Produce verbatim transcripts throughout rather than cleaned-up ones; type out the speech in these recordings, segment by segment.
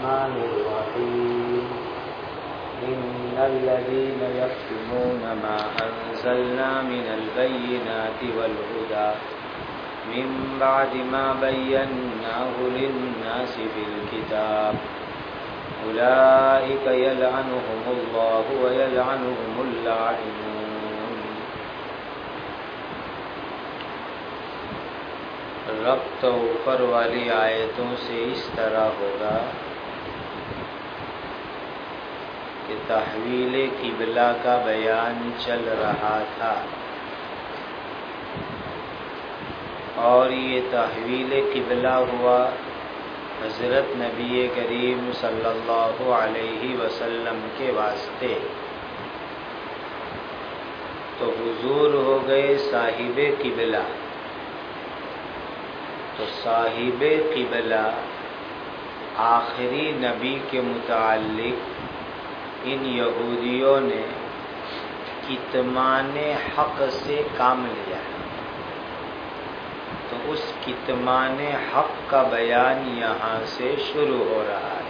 الرحمن الرحيم إن الذين يكتمون ما أنزلنا من البينات والهدى من بعد ما بيناه للناس في الكتاب أولئك يلعنهم الله ويلعنهم اللاعنون. ربط اوپر والی آیتوں سے اس طرح ہوگا کہ تحویل قبلہ کا بیان چل رہا تھا، اور یہ تحویل قبلہ ہوا حضرت نبی کریم صلی اللہ علیہ وسلم کے واسطے. تو حضور ہو گئے صاحب قبلہ. تو صاحب قبلہ آخری نبی کے متعلق ان یہودیوں نے کتمان حق سے کام لیا. تو اس کتمان حق کا بیان یہاں سے شروع ہو رہا ہے.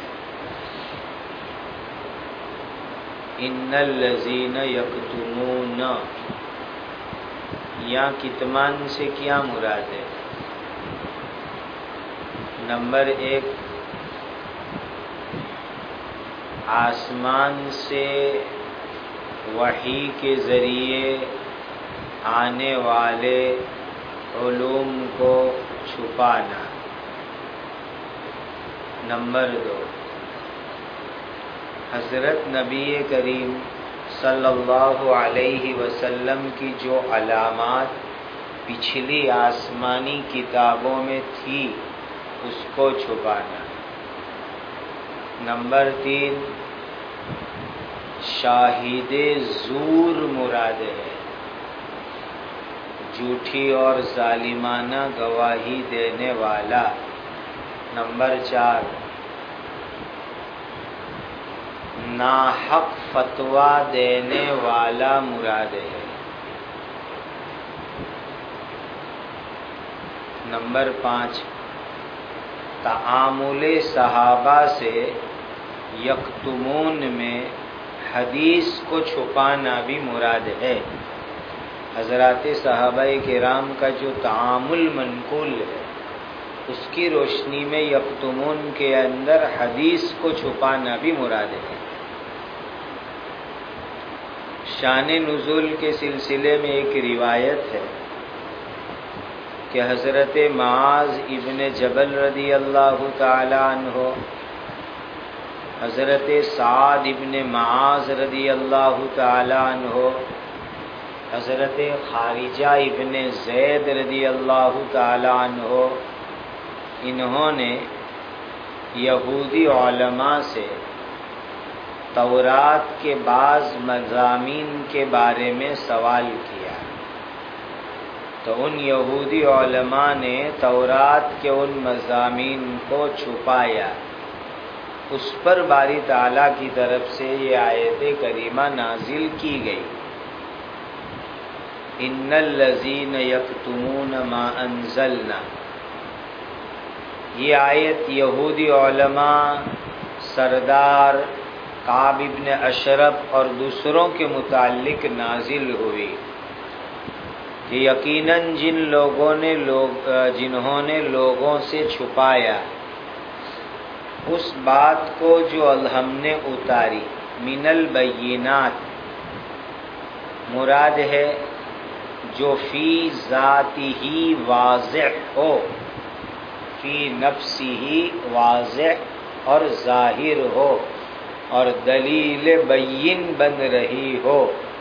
ان الذین یکتمون، یہاں کتمان سے کیا مراد ہے؟ نمبر ایک، آسمان سے وحی کے ذریعے آنے والے علوم کو چھپانا. نمبر دو، حضرت نبی کریم صلی اللہ علیہ وسلم کی جو علامات پچھلی آسمانی کتابوں میں تھی اس کو چھپانا. نمبر تین، شاہد زور مراد ہے، جھوٹی اور ظالمانہ گواہی دینے والا. نمبر چار، ناحق فتویٰ دینے والا مراد ہے. نمبر پانچ، تعامل صحابہ سے یکتمون میں حدیث کو چھپانا بھی مراد ہے. حضرات صحابہ کرام کا جو تعامل منقول ہے اس کی روشنی میں یکتمون کے اندر حدیث کو چھپانا بھی مراد ہے. شان نزول کے سلسلے میں ایک روایت ہے کہ حضرت معاذ ابن جبل رضی اللہ تعالی عنہ، حضرت سعد ابن معاذ رضی اللہ تعالی عنہ، حضرت خارجہ ابن زید رضی اللہ تعالی عنہ، انہوں نے یہودی علماء سے تورات کے بعض مضامین کے بارے میں سوال کیا. تو ان یہودی علماء نے تورات کے ان مضامین کو چھپایا. اس پر باری تعالیٰ کی طرف سے یہ آیت کریمہ نازل کی گئی، ان الذین یکتمون ما انزلنا. یہ آیت یہودی علماء، سردار کعب ابن اشرف اور دوسروں کے متعلق نازل ہوئی کہ یقیناً جن لوگوں نے لوگ جنہوں نے لوگوں سے چھپایا اس بات کو جو ہم نے اتاری، من البینات مراد ہے جو فی ذاتی ہی واضح ہو، فی نفسی ہی واضح اور ظاہر ہو اور دلیل بین بن رہی ہو.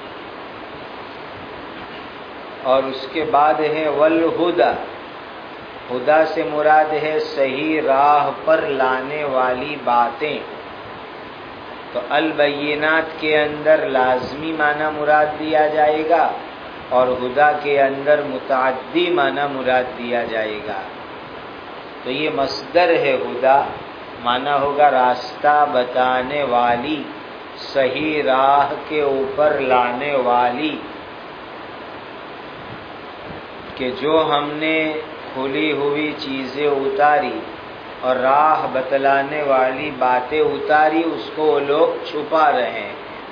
اور اس کے بعد ہے والہدی، ہدا سے مراد ہے صحیح راہ پر لانے والی باتیں. تو البینات کے اندر لازمی معنی مراد دیا جائے گا اور ہدا کے اندر متعدی معنی مراد دیا جائے گا. تو یہ مصدر ہے ہدا، معنی ہوگا راستہ بتانے والی، صحیح راہ کے اوپر لانے والی. کہ جو ہم نے کھلی ہوئی چیزیں اتاری اور راہ بتلانے والی باتیں اتاری، اس کو وہ لوگ چھپا رہے ہیں۔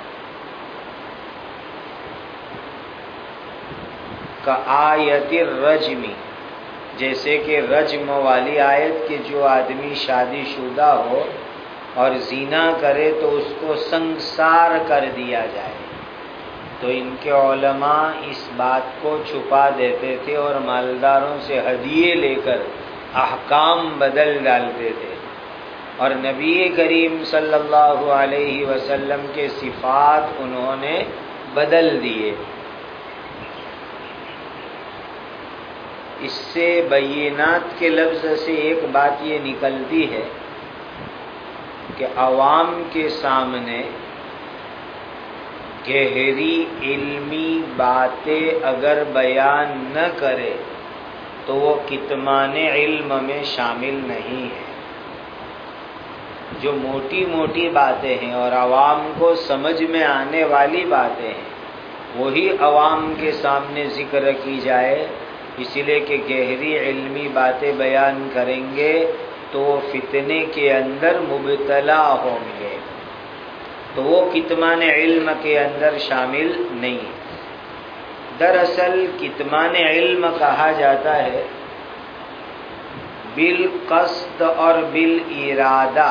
کآیت الرجم، جیسے کہ رجم والی آیت کہ جو آدمی شادی شدہ ہو اور زنا کرے تو اس کو سنگسار کر دیا جائے۔ تو ان کے علماء اس بات کو چھپا دیتے تھے اور مالداروں سے ہدیے لے کر احکام بدل ڈالتے تھے، اور نبی کریم صلی اللہ علیہ وسلم کے صفات انہوں نے بدل دیے۔ اس سے بینات کے لفظ سے ایک بات یہ نکلتی ہے کہ عوام کے سامنے گہری علمی باتیں اگر بیان نہ کرے تو وہ کتمان علم میں شامل نہیں ہے۔ جو موٹی موٹی باتیں ہیں اور عوام کو سمجھ میں آنے والی باتیں ہیں وہی عوام کے سامنے ذکر کی جائے، اسی لیے کہ گہری علمی باتیں بیان کریں گے تو وہ فتنے کے اندر مبتلا ہوں گے، تو وہ کتمان علم کے اندر شامل نہیں۔ دراصل کتمان علم کہا جاتا ہے بالقصد اور بالارادہ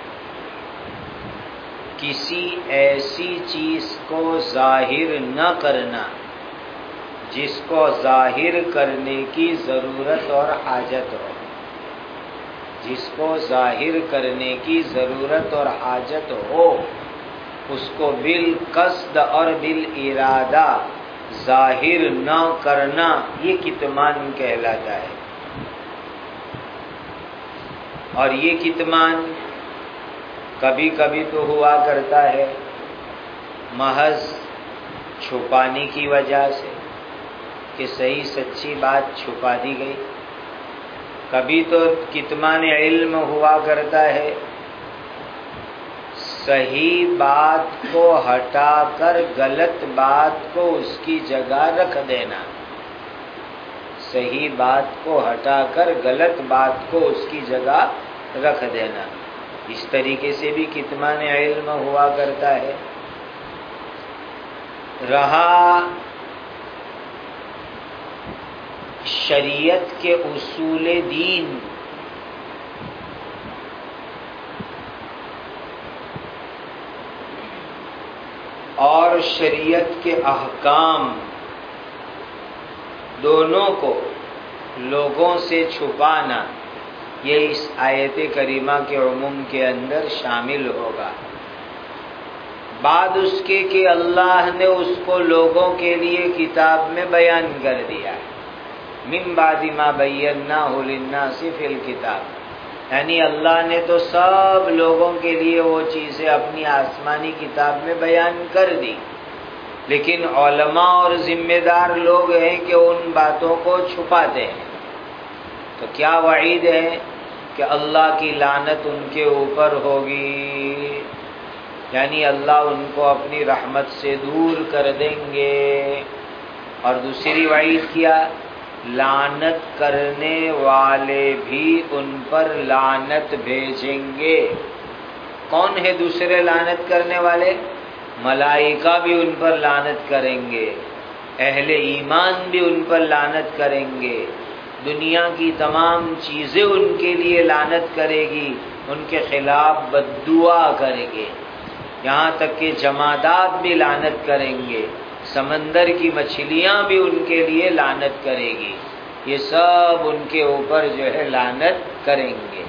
کسی ایسی چیز کو ظاہر نہ کرنا جس کو ظاہر کرنے کی ضرورت اور حاجت ہو، جس کو ظاہر کرنے کی ضرورت اور حاجت ہو اس کو بالقصد اور بالارادہ ظاہر نہ کرنا، یہ کتمان کہلاتا ہے۔ اور یہ کتمان کبھی کبھی تو ہوا کرتا ہے محض چھپانے کی وجہ سے کہ صحیح سچی بات چھپا دی گئی، کبھی تو کتمان علم ہوا کرتا ہے صحیح بات کو ہٹا کر غلط بات کو اس کی جگہ رکھ دینا، صحیح بات کو ہٹا کر غلط بات کو اس کی جگہ رکھ دینا، اس طریقے سے بھی کتمان علم ہوا کرتا ہے۔ رہا شریعت کے اصول دین، اور شریعت کے احکام، دونوں کو لوگوں سے چھپانا، یہ اس آیت کریمہ کے عموم کے اندر شامل ہوگا۔ بعد اس کے کہ اللہ نے اس کو لوگوں کے لیے کتاب میں بیان کر دیا ہے، من بعد ما بیناہ للناس فی الکتاب، یعنی اللہ نے تو سب لوگوں کے لیے وہ چیزیں اپنی آسمانی کتاب میں بیان کر دی، لیکن علماء اور ذمہ دار لوگ ہیں کہ ان باتوں کو چھپاتے ہیں۔ تو کیا وعید ہے کہ اللہ کی لعنت ان کے اوپر ہوگی، یعنی اللہ ان کو اپنی رحمت سے دور کر دیں گے۔ اور دوسری وعید کیا، لعنت کرنے والے بھی ان پر لعنت بھیجیں گے۔ کون ہے دوسرے لعنت کرنے والے؟ ملائکہ بھی ان پر لعنت کریں گے، اہل ایمان بھی ان پر لعنت کریں گے، دنیا کی تمام چیزیں ان کے لیے لعنت کرے گی، ان کے خلاف بددعا کریں گے، یہاں تک کہ جمادات بھی لعنت کریں گے، سمندر کی مچھلیاں بھی ان کے لیے لعنت کرے گی، یہ سب ان کے اوپر جو ہے لعنت کریں گے۔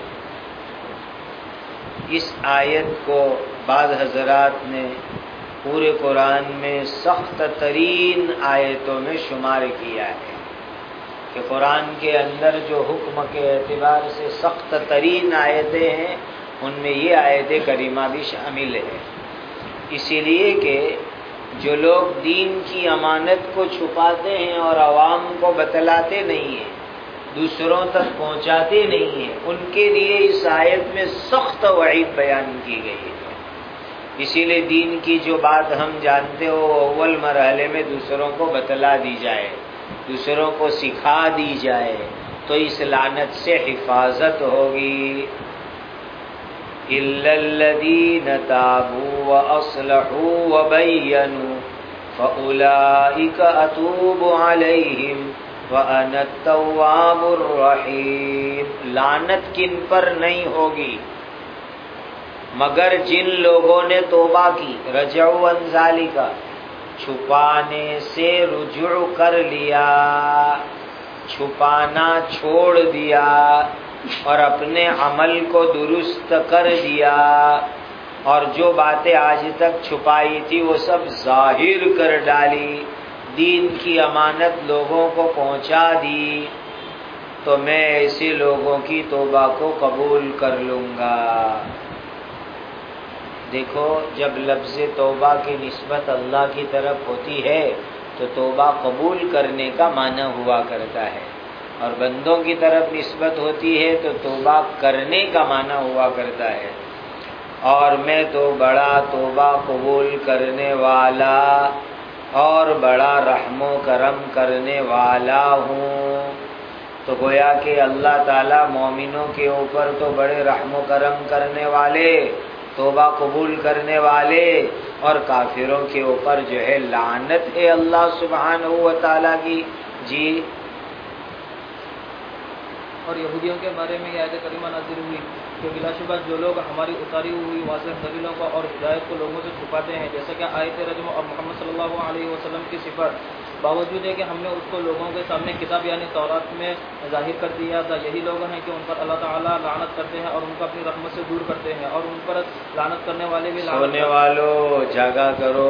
اس آیت کو بعض حضرات نے پورے قرآن میں سخت ترین آیتوں میں شمار کیا ہے کہ قرآن کے اندر جو حکم کے اعتبار سے سخت ترین آیتیں ہیں ان میں یہ آیت کریمہ بھی شامل ہے، اسی لیے کہ جو لوگ دین کی امانت کو چھپاتے ہیں اور عوام کو بتلاتے نہیں ہیں، دوسروں تک پہنچاتے نہیں ہیں، ان کے لیے اس آیت میں سخت وعید بیان کی گئی ہے۔ اسی لیے دین کی جو بات ہم جانتے ہو وہ اول مرحلے میں دوسروں کو بتلا دی جائے، دوسروں کو سکھا دی جائے، تو تو اس لعنت سے حفاظت ہوگی. إِلَّا الَّذِينَ تَابُوا وَأَصْلَحُوا وَبَيَّنُوا فَأُولَئِكَ أَتُوبُ عَلَيْهِمْ وَأَنَا التَّوَّابُ الرَّحِيمُ. لعنت کن پر نہیں ہوگی مگر جن لوگوں نے توبہ کی. رجعوا عن ذالک، چھپانے سے رجوع کر لیا، چھپانا چھوڑ دیا اور اپنے عمل کو درست کر دیا، اور جو باتیں آج تک چھپائی تھی وہ سب ظاہر کر ڈالی، دین کی امانت لوگوں کو پہنچا دی، تو میں ایسے لوگوں کی توبہ کو قبول کر لوں گا. دیکھو، جب لفظ توبہ کی نسبت اللہ کی طرف ہوتی ہے تو توبہ قبول کرنے کا معنی ہوا کرتا ہے، اور بندوں کی طرف نسبت ہوتی ہے تو توبہ کرنے کا معنی ہوا کرتا ہے. اور میں تو بڑا توبہ قبول کرنے والا اور بڑا رحم و کرم کرنے والا ہوں. تو گویا کہ اللہ تعالیٰ مومنوں کے اوپر تو بڑے رحم و کرم کرنے والے، توبہ قبول کرنے والے، اور کافروں کے اوپر جو ہے لعنت ہے اللہ سبحانہ و تعالیٰ کی. جی. اور یہودیوں کے بارے میں یہ آیت کریمہ نازل ہوئی کہ بلا شبہ جو لوگ ہماری اتاری ہوئی واضح دلیلوں کو اور ہدایت کو لوگوں سے چھپاتے ہیں، جیسا کہ آیت رجم اور محمد صلی اللہ علیہ وسلم کی صفت، باوجود ہے کہ ہم نے اس کو لوگوں کے سامنے کتاب یعنی تورات میں ظاہر کر دیا تھا، یہی لوگ ہیں کہ ان پر اللہ تعالیٰ لعنت کرتے ہیں اور ان کو اپنی رحمت سے دور کرتے ہیں، اور ان پر لعنت کرنے والے بھی لعنت سونے والوں جاگا کرو،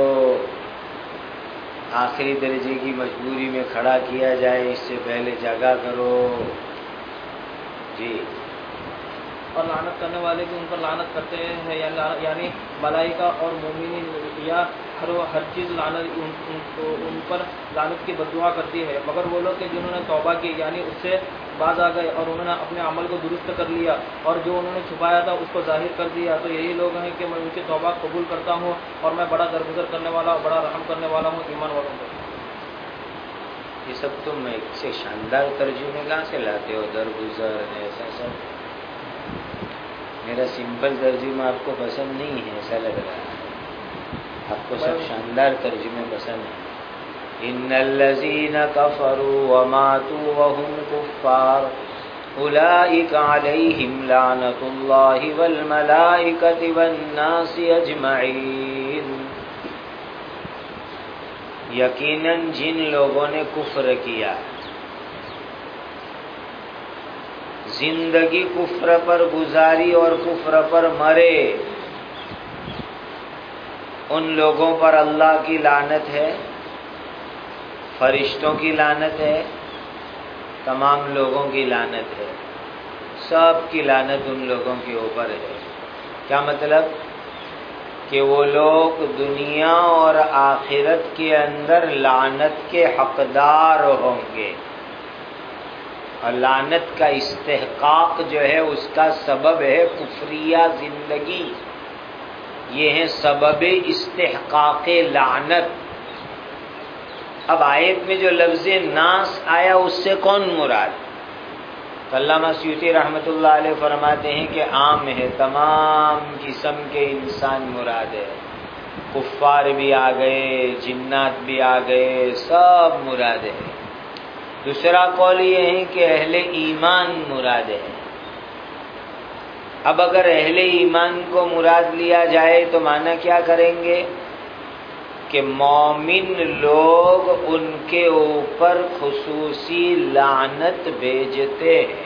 آخری درجے کی مجبوری میں کھڑا کیا جائے اس سے پہلے جاگا کرو. جی. اور لعنت کرنے والے بھی ان پر لعنت کرتے ہیں، یعنی ملائکہ اور مومنین یا ہر ہر چیز لعنت ان, ان, ان پر لعنت کی بد دعا کرتی ہے، مگر وہ لوگ کہ جنہوں نے توبہ کی یعنی اس سے باز آ گئے اور انہوں نے اپنے عمل کو درست کر لیا اور جو انہوں نے چھپایا تھا اس کو ظاہر کر دیا، تو یہی لوگ ہیں کہ میں ان کی توبہ قبول کرتا ہوں اور میں بڑا درگزر کرنے والا اور بڑا رحم کرنے والا ہوں ایمان والوں کو. یہ سب تم ایک سے شاندار ترجمے کہاں سے لاتے ہو؟ درگزر ایسا سب. میرا سمپل ترجمہ آپ کو پسند نہیں ہے ایسا لگ رہا ہے، آپ کو سب شاندار ترجمے پسند ہیں. ان الذین کفروا وماتوا وهم کفار اولئک علیہم لعنۃ اللہ والملائکۃ والناس اجمعین. یقیناً جن لوگوں نے کفر کیا، زندگی کفر پر گزاری اور کفر پر مرے، ان لوگوں پر اللہ کی لعنت ہے، فرشتوں کی لعنت ہے، تمام لوگوں کی لعنت ہے، سب کی لعنت ان لوگوں کے اوپر ہے. کیا مطلب؟ کہ وہ لوگ دنیا اور آخرت کے اندر لعنت کے حقدار ہوں گے، اور لعنت کا استحقاق جو ہے اس کا سبب ہے کفریہ زندگی. یہ ہے سبب استحقاق لعنت. اب آیت میں جو لفظ ناس آیا اس سے کون مراد؟ تو علامہ سیوطی رحمۃ اللہ علیہ فرماتے ہیں کہ عام ہے، تمام قسم کے انسان مراد ہے، کفار بھی آ گئے، جنات بھی آ گئے، سب مراد ہے. دوسرا قول یہ ہے کہ اہل ایمان مراد ہے. اب اگر اہل ایمان کو مراد لیا جائے تو معنی کیا کریں گے؟ کہ مومن لوگ ان کے اوپر خصوصی لعنت بھیجتے ہیں،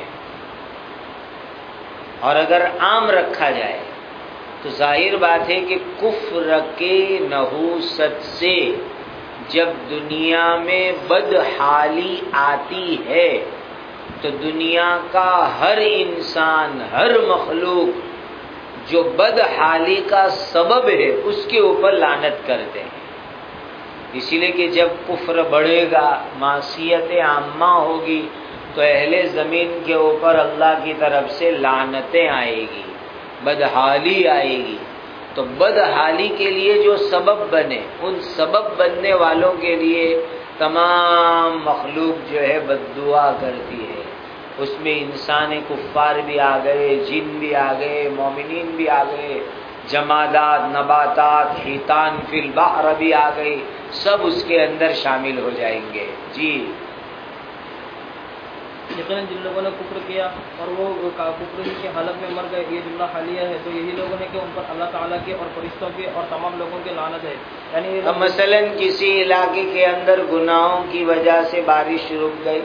اور اگر عام رکھا جائے تو ظاہر بات ہے کہ کفر کے نحوست سے جب دنیا میں بدحالی آتی ہے تو دنیا کا ہر انسان، ہر مخلوق جو بدحالی کا سبب ہے اس کے اوپر لعنت کرتے ہیں. اسی لیے کہ جب کفر بڑھے گا، معصیت عامہ ہوگی، تو اہل زمین کے اوپر اللہ کی طرف سے لعنتیں آئے گی، بدحالی آئے گی. تو بدحالی کے لیے جو سبب بنے، ان سبب بننے والوں کے لیے تمام مخلوق جو ہے بد دعا کرتی ہے. اس میں انسان کفار بھی آ گئے، جن بھی آ گئے، مومنین بھی آ گئے، جمادات، نباتات، حیتان فی البحر بھی آ گئی، سب اس کے اندر شامل ہو جائیں گے. جی یقیناً جن لوگوں نے کفر کیا اور وہ کفر ہی کی حالت میں مر گئے، یہ جملہ حالیہ ہے، تو یہی لوگ ہیں کہ ان پر اللہ تعالیٰ کے اور فرشتوں کے اور تمام لوگوں کے لعنت ہے. یعنی اب مثلا کسی علاقے کے اندر گناہوں کی وجہ سے بارش رک گئی،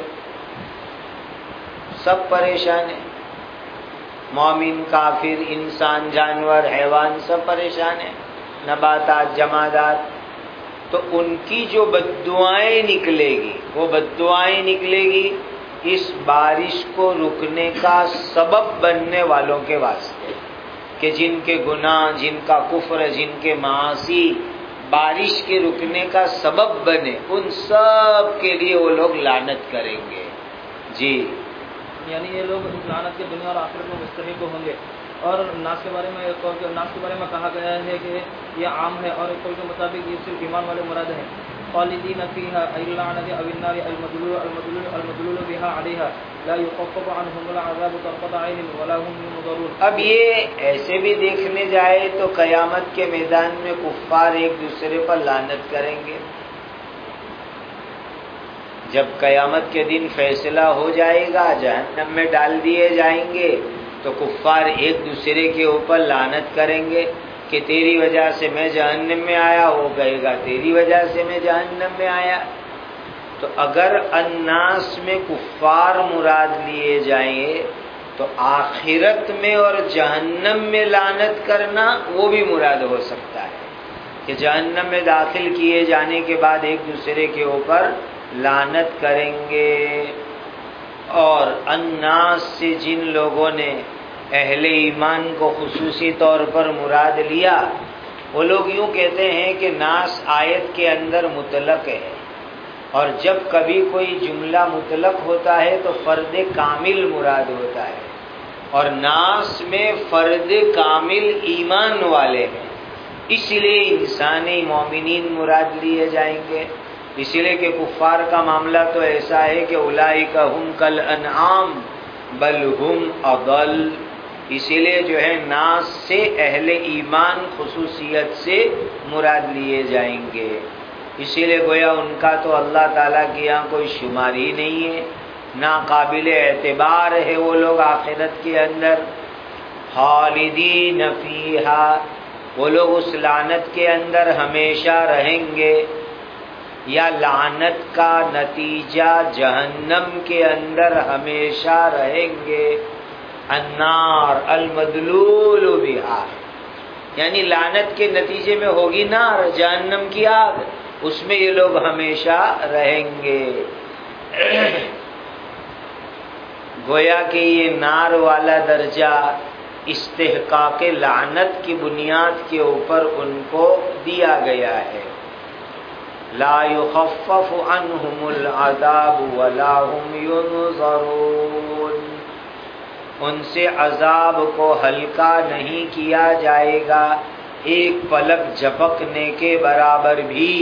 سب پریشان ہیں، مومن، کافر، انسان، جانور، حیوان، سب پریشان ہیں، نباتات، جمادات. تو ان کی جو بددعائیں نکلے گی، وہ بددعائیں نکلے گی اس بارش کو رکنے کا سبب بننے والوں کے واسطے، کہ جن کے گناہ، جن کا کفر، جن کے معاصی بارش کے رکنے کا سبب بنے، ان سب کے لیے وہ لوگ لعنت کریں گے. جی یعنی یہ لوگ اس لعنت کے دنیا اور آخرت میں مستحق ہوں گے. اور ناس کے بارے میں ایک اور ناس کے بارے میں کہا گیا ہے کہ یہ عام ہے، اور ایک قول کے مطابق یہ صرف ایمان والے مراد ہیں. خالدین فیہا ای اللعنت او النار المدلول المدلول المدلول بها علیہا لا یخفف عنہم العذاب طرفۃ عین ولا هم ينظرون. اب یہ ایسے بھی دیکھنے جائے تو قیامت کے میدان میں کفار ایک دوسرے پر لعنت کریں گے. جب قیامت کے دن فیصلہ ہو جائے گا، جہنم میں ڈال دیے جائیں گے، تو کفار ایک دوسرے کے اوپر لعنت کریں گے کہ تیری وجہ سے میں جہنم میں آیا، وہ کہے گا تیری وجہ سے میں جہنم میں آیا. تو اگر الناس میں کفار مراد لیے جائیں تو آخرت میں اور جہنم میں لعنت کرنا وہ بھی مراد ہو سکتا ہے کہ جہنم میں داخل کیے جانے کے بعد ایک دوسرے کے اوپر لعنت کریں گے. اور الناس سے جن لوگوں نے اہل ایمان کو خصوصی طور پر مراد لیا، وہ لوگ یوں کہتے ہیں کہ ناس آیت کے اندر مطلق ہے، اور جب کبھی کوئی جملہ مطلق ہوتا ہے تو فرد کامل مراد ہوتا ہے، اور ناس میں فرد کامل ایمان والے ہیں، اس لیے انسانی مومنین مراد لیے جائیں گے. اسی لیے کہ کفار کا معاملہ تو ایسا ہے کہ اولئک ہم کالانعام بل ہم اضل. اسی لیے جو ہے ناس سے اہل ایمان خصوصیت سے مراد لیے جائیں گے. اسی لیے گویا ان کا تو اللہ تعالیٰ کے یہاں کوئی شمار ہی نہیں ہے، نہ قابل اعتبار ہے وہ لوگ آخرت کے اندر. خالدین فیہا، وہ لوگ اس لعنت کے اندر ہمیشہ رہیں گے، یا لعنت کا نتیجہ جہنم کے اندر ہمیشہ رہیں گے. النار المدلول بہا، یعنی لعنت کے نتیجے میں ہوگی نار، جہنم کی آگ، اس میں یہ لوگ ہمیشہ رہیں گے. گویا کہ یہ نار والا درجہ استحقاق لعنت کی بنیاد کے اوپر ان کو دیا گیا ہے. لا یخفف عنہم العذاب ولا هم ینظرون، ان سے عذاب کو ہلکا نہیں کیا جائے گا ایک پلک جھپکنے کے برابر بھی،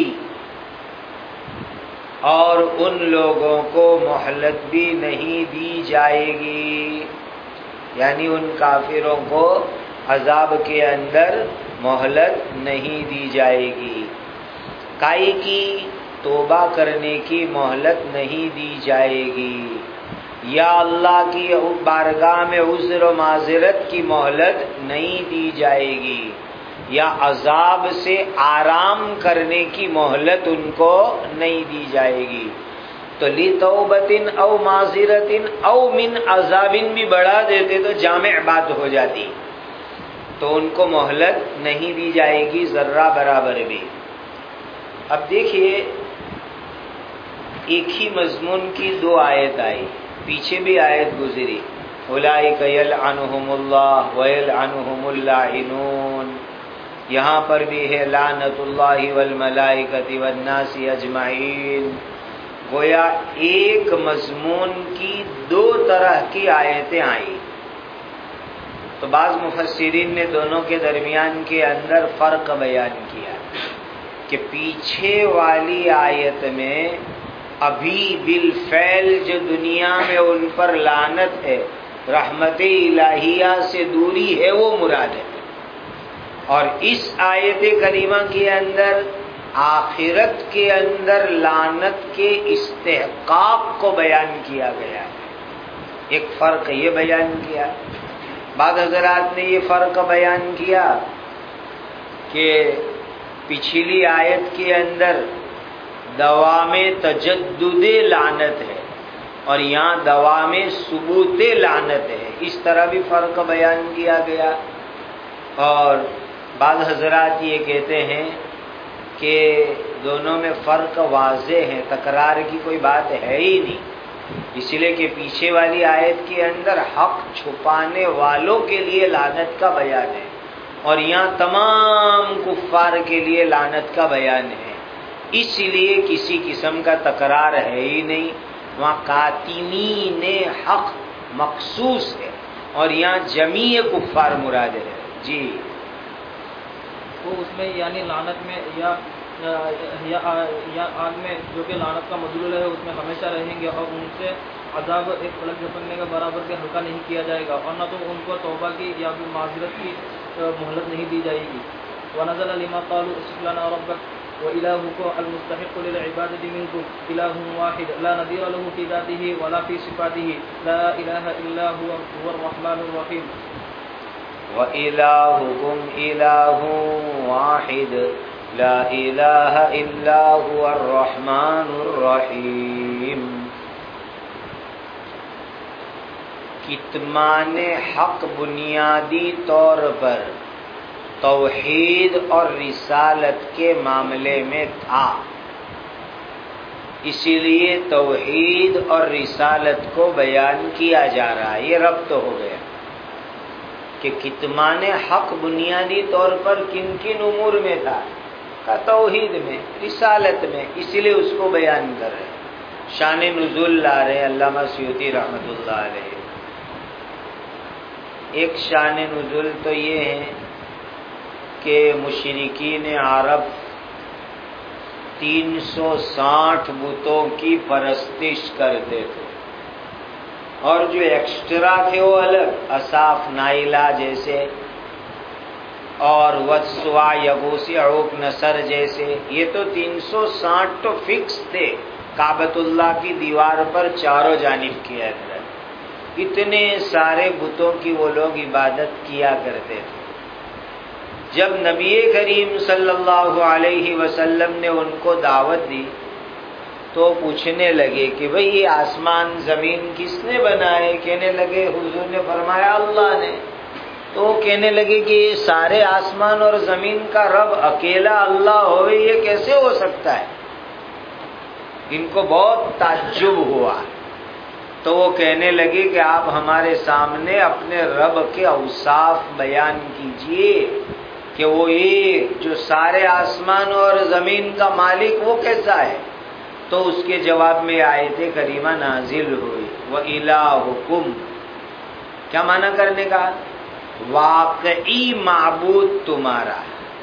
اور ان لوگوں کو مہلت بھی نہیں دی جائے گی، یعنی ان کافروں کو عذاب کے اندر مہلت نہیں دی جائے گی، کائی کی توبہ کرنے کی مہلت نہیں دی جائے گی، یا اللہ کی بارگاہ میں عذر و معذرت کی مہلت نہیں دی جائے گی، یا عذاب سے آرام کرنے کی مہلت ان کو نہیں دی جائے گی. تو لِتَوْبَةٍ او معذرت او من عذاب بھی بڑھا دیتے تو جامع بات ہو جاتی، تو ان کو مہلت نہیں دی جائے گی ذرہ برابر بھی. اب دیکھیے ایک ہی مضمون کی دو آیت آئی، پیچھے بھی آیت گزری، اولئک یلعنہم اللہ ویلعنہم اللاعنون، یہاں پر بھی ہے لعنت اللہ والملائکۃ والناس اجمعین. گویا ایک مضمون کی دو طرح کی آیتیں آئیں. تو بعض مفسرین نے دونوں کے درمیان کے اندر فرق بیان کیا کہ پیچھے والی آیت میں ابھی بالفعل جو دنیا میں ان پر لعنت ہے، رحمت الہیہ سے دوری ہے، وہ مراد ہے۔ اور اس آیت کریمہ کے اندر آخرت کے اندر لعنت کے استحقاق کو بیان کیا گیا ہے۔ ایک فرق یہ بیان کیا، بعض حضرات نے یہ فرق بیان کیا کہ پچھلی آیت کے اندر دوام تجدد لعنت ہے اور یہاں دوام ثبوت لعنت ہے، اس طرح بھی فرق بیان کیا گیا۔ اور بعض حضرات یہ کہتے ہیں کہ دونوں میں فرق واضح ہے، تکرار کی کوئی بات ہے ہی نہیں، اس لیے کہ پیچھے والی آیت کے اندر حق چھپانے والوں کے لیے لعنت کا بیان ہے اور یہاں تمام کفار کے لیے لعنت کا بیان ہے، اس لیے کسی قسم کا تکرار ہے ہی نہیں۔ وہاں کاتمین حق مخصوص ہے اور یہاں جمیع کفار مراد ہے۔ جی وہ اس میں یعنی لعنت میں یا یا یا آگ میں جو کہ لعنت کا مدلول ہے اس میں ہمیشہ رہیں گے اور ان سے عذاب ایک پلک جھپکنے کے برابر کے ہلکا نہیں کیا جائے گا، اور نہ تو ان کو توبہ کی یا پھر معذرت کی مہلت نہیں دی جائے گی۔ وَنَزَلَ لِمَا قَالُوا اصْلِحْ لَنَا رَبَّكَ وَإِلَٰهُكُمْ الْمُسْتَحِقُّ لِلْعِبَادَةِ مِنكُمْ إِلَٰهٌ وَاحِدٌ لَا نَظِيرَ لَهُ فِي ذَاتِهِ وَلَا فِي صِفَاتِهِ لَا إِلَٰهَ إِلَّا هُوَ هُوَ الرَّحْمَٰنُ الرَّحِيمُ۔ وَإِلَٰهُكُمْ إِلَٰهٌ وَاحِدٌ لَا إِلَٰهَ إِلَّا هُوَ الرَّحْمَٰنُ الرَّحِيمُ۔ کتمان حق بنیادی طور پر توحید اور رسالت کے معاملے میں تھا، اسی لیے توحید اور رسالت کو بیان کیا جا رہا ہے۔ یہ ربط ہو گیا کہ کتمان حق بنیادی طور پر کن کن امور میں تھا، کا توحید میں، رسالت میں، اسی لیے اس کو بیان کر رہے ہیں۔ شان نزول لا رہے علامہ سیوطی رحمۃ اللہ علیہ۔ ایک شان نزول تو یہ ہے کہ مشرکین عرب تین سو ساٹھ بتوں کی پرستش کرتے تھے اور جو ایکسٹرا تھے وہ الگ، اصاف نائلہ جیسے اور وسوا یغوث عوق نصر جیسے، یہ تو تین سو ساٹھ تو فکس تھے کعبۃ اللہ کی دیوار پر چاروں جانب کے اندر، اتنے سارے بتوں کی وہ لوگ عبادت کیا کرتے تھے۔ جب نبی کریم صلی اللہ علیہ وسلم نے ان کو دعوت دی تو پوچھنے لگے کہ بھئی یہ آسمان زمین کس نے بنائے؟ کہنے لگے، حضور نے فرمایا اللہ نے۔ تو کہنے لگے کہ یہ سارے آسمان اور زمین کا رب اکیلا اللہ ہوئے، یہ کیسے ہو سکتا ہے؟ ان کو بہت تعجب ہوا تو وہ کہنے لگے کہ آپ ہمارے سامنے اپنے رب کے اوصاف بیان کیجئے کہ وہ ایک جو سارے آسمان اور زمین کا مالک وہ کیسا ہے؟ تو اس کے جواب میں آیت کریمہ نازل ہوئی، وَإِلَٰهُكُمْ، کیا معنی کرنے کا؟ واقعی معبود تمہارا۔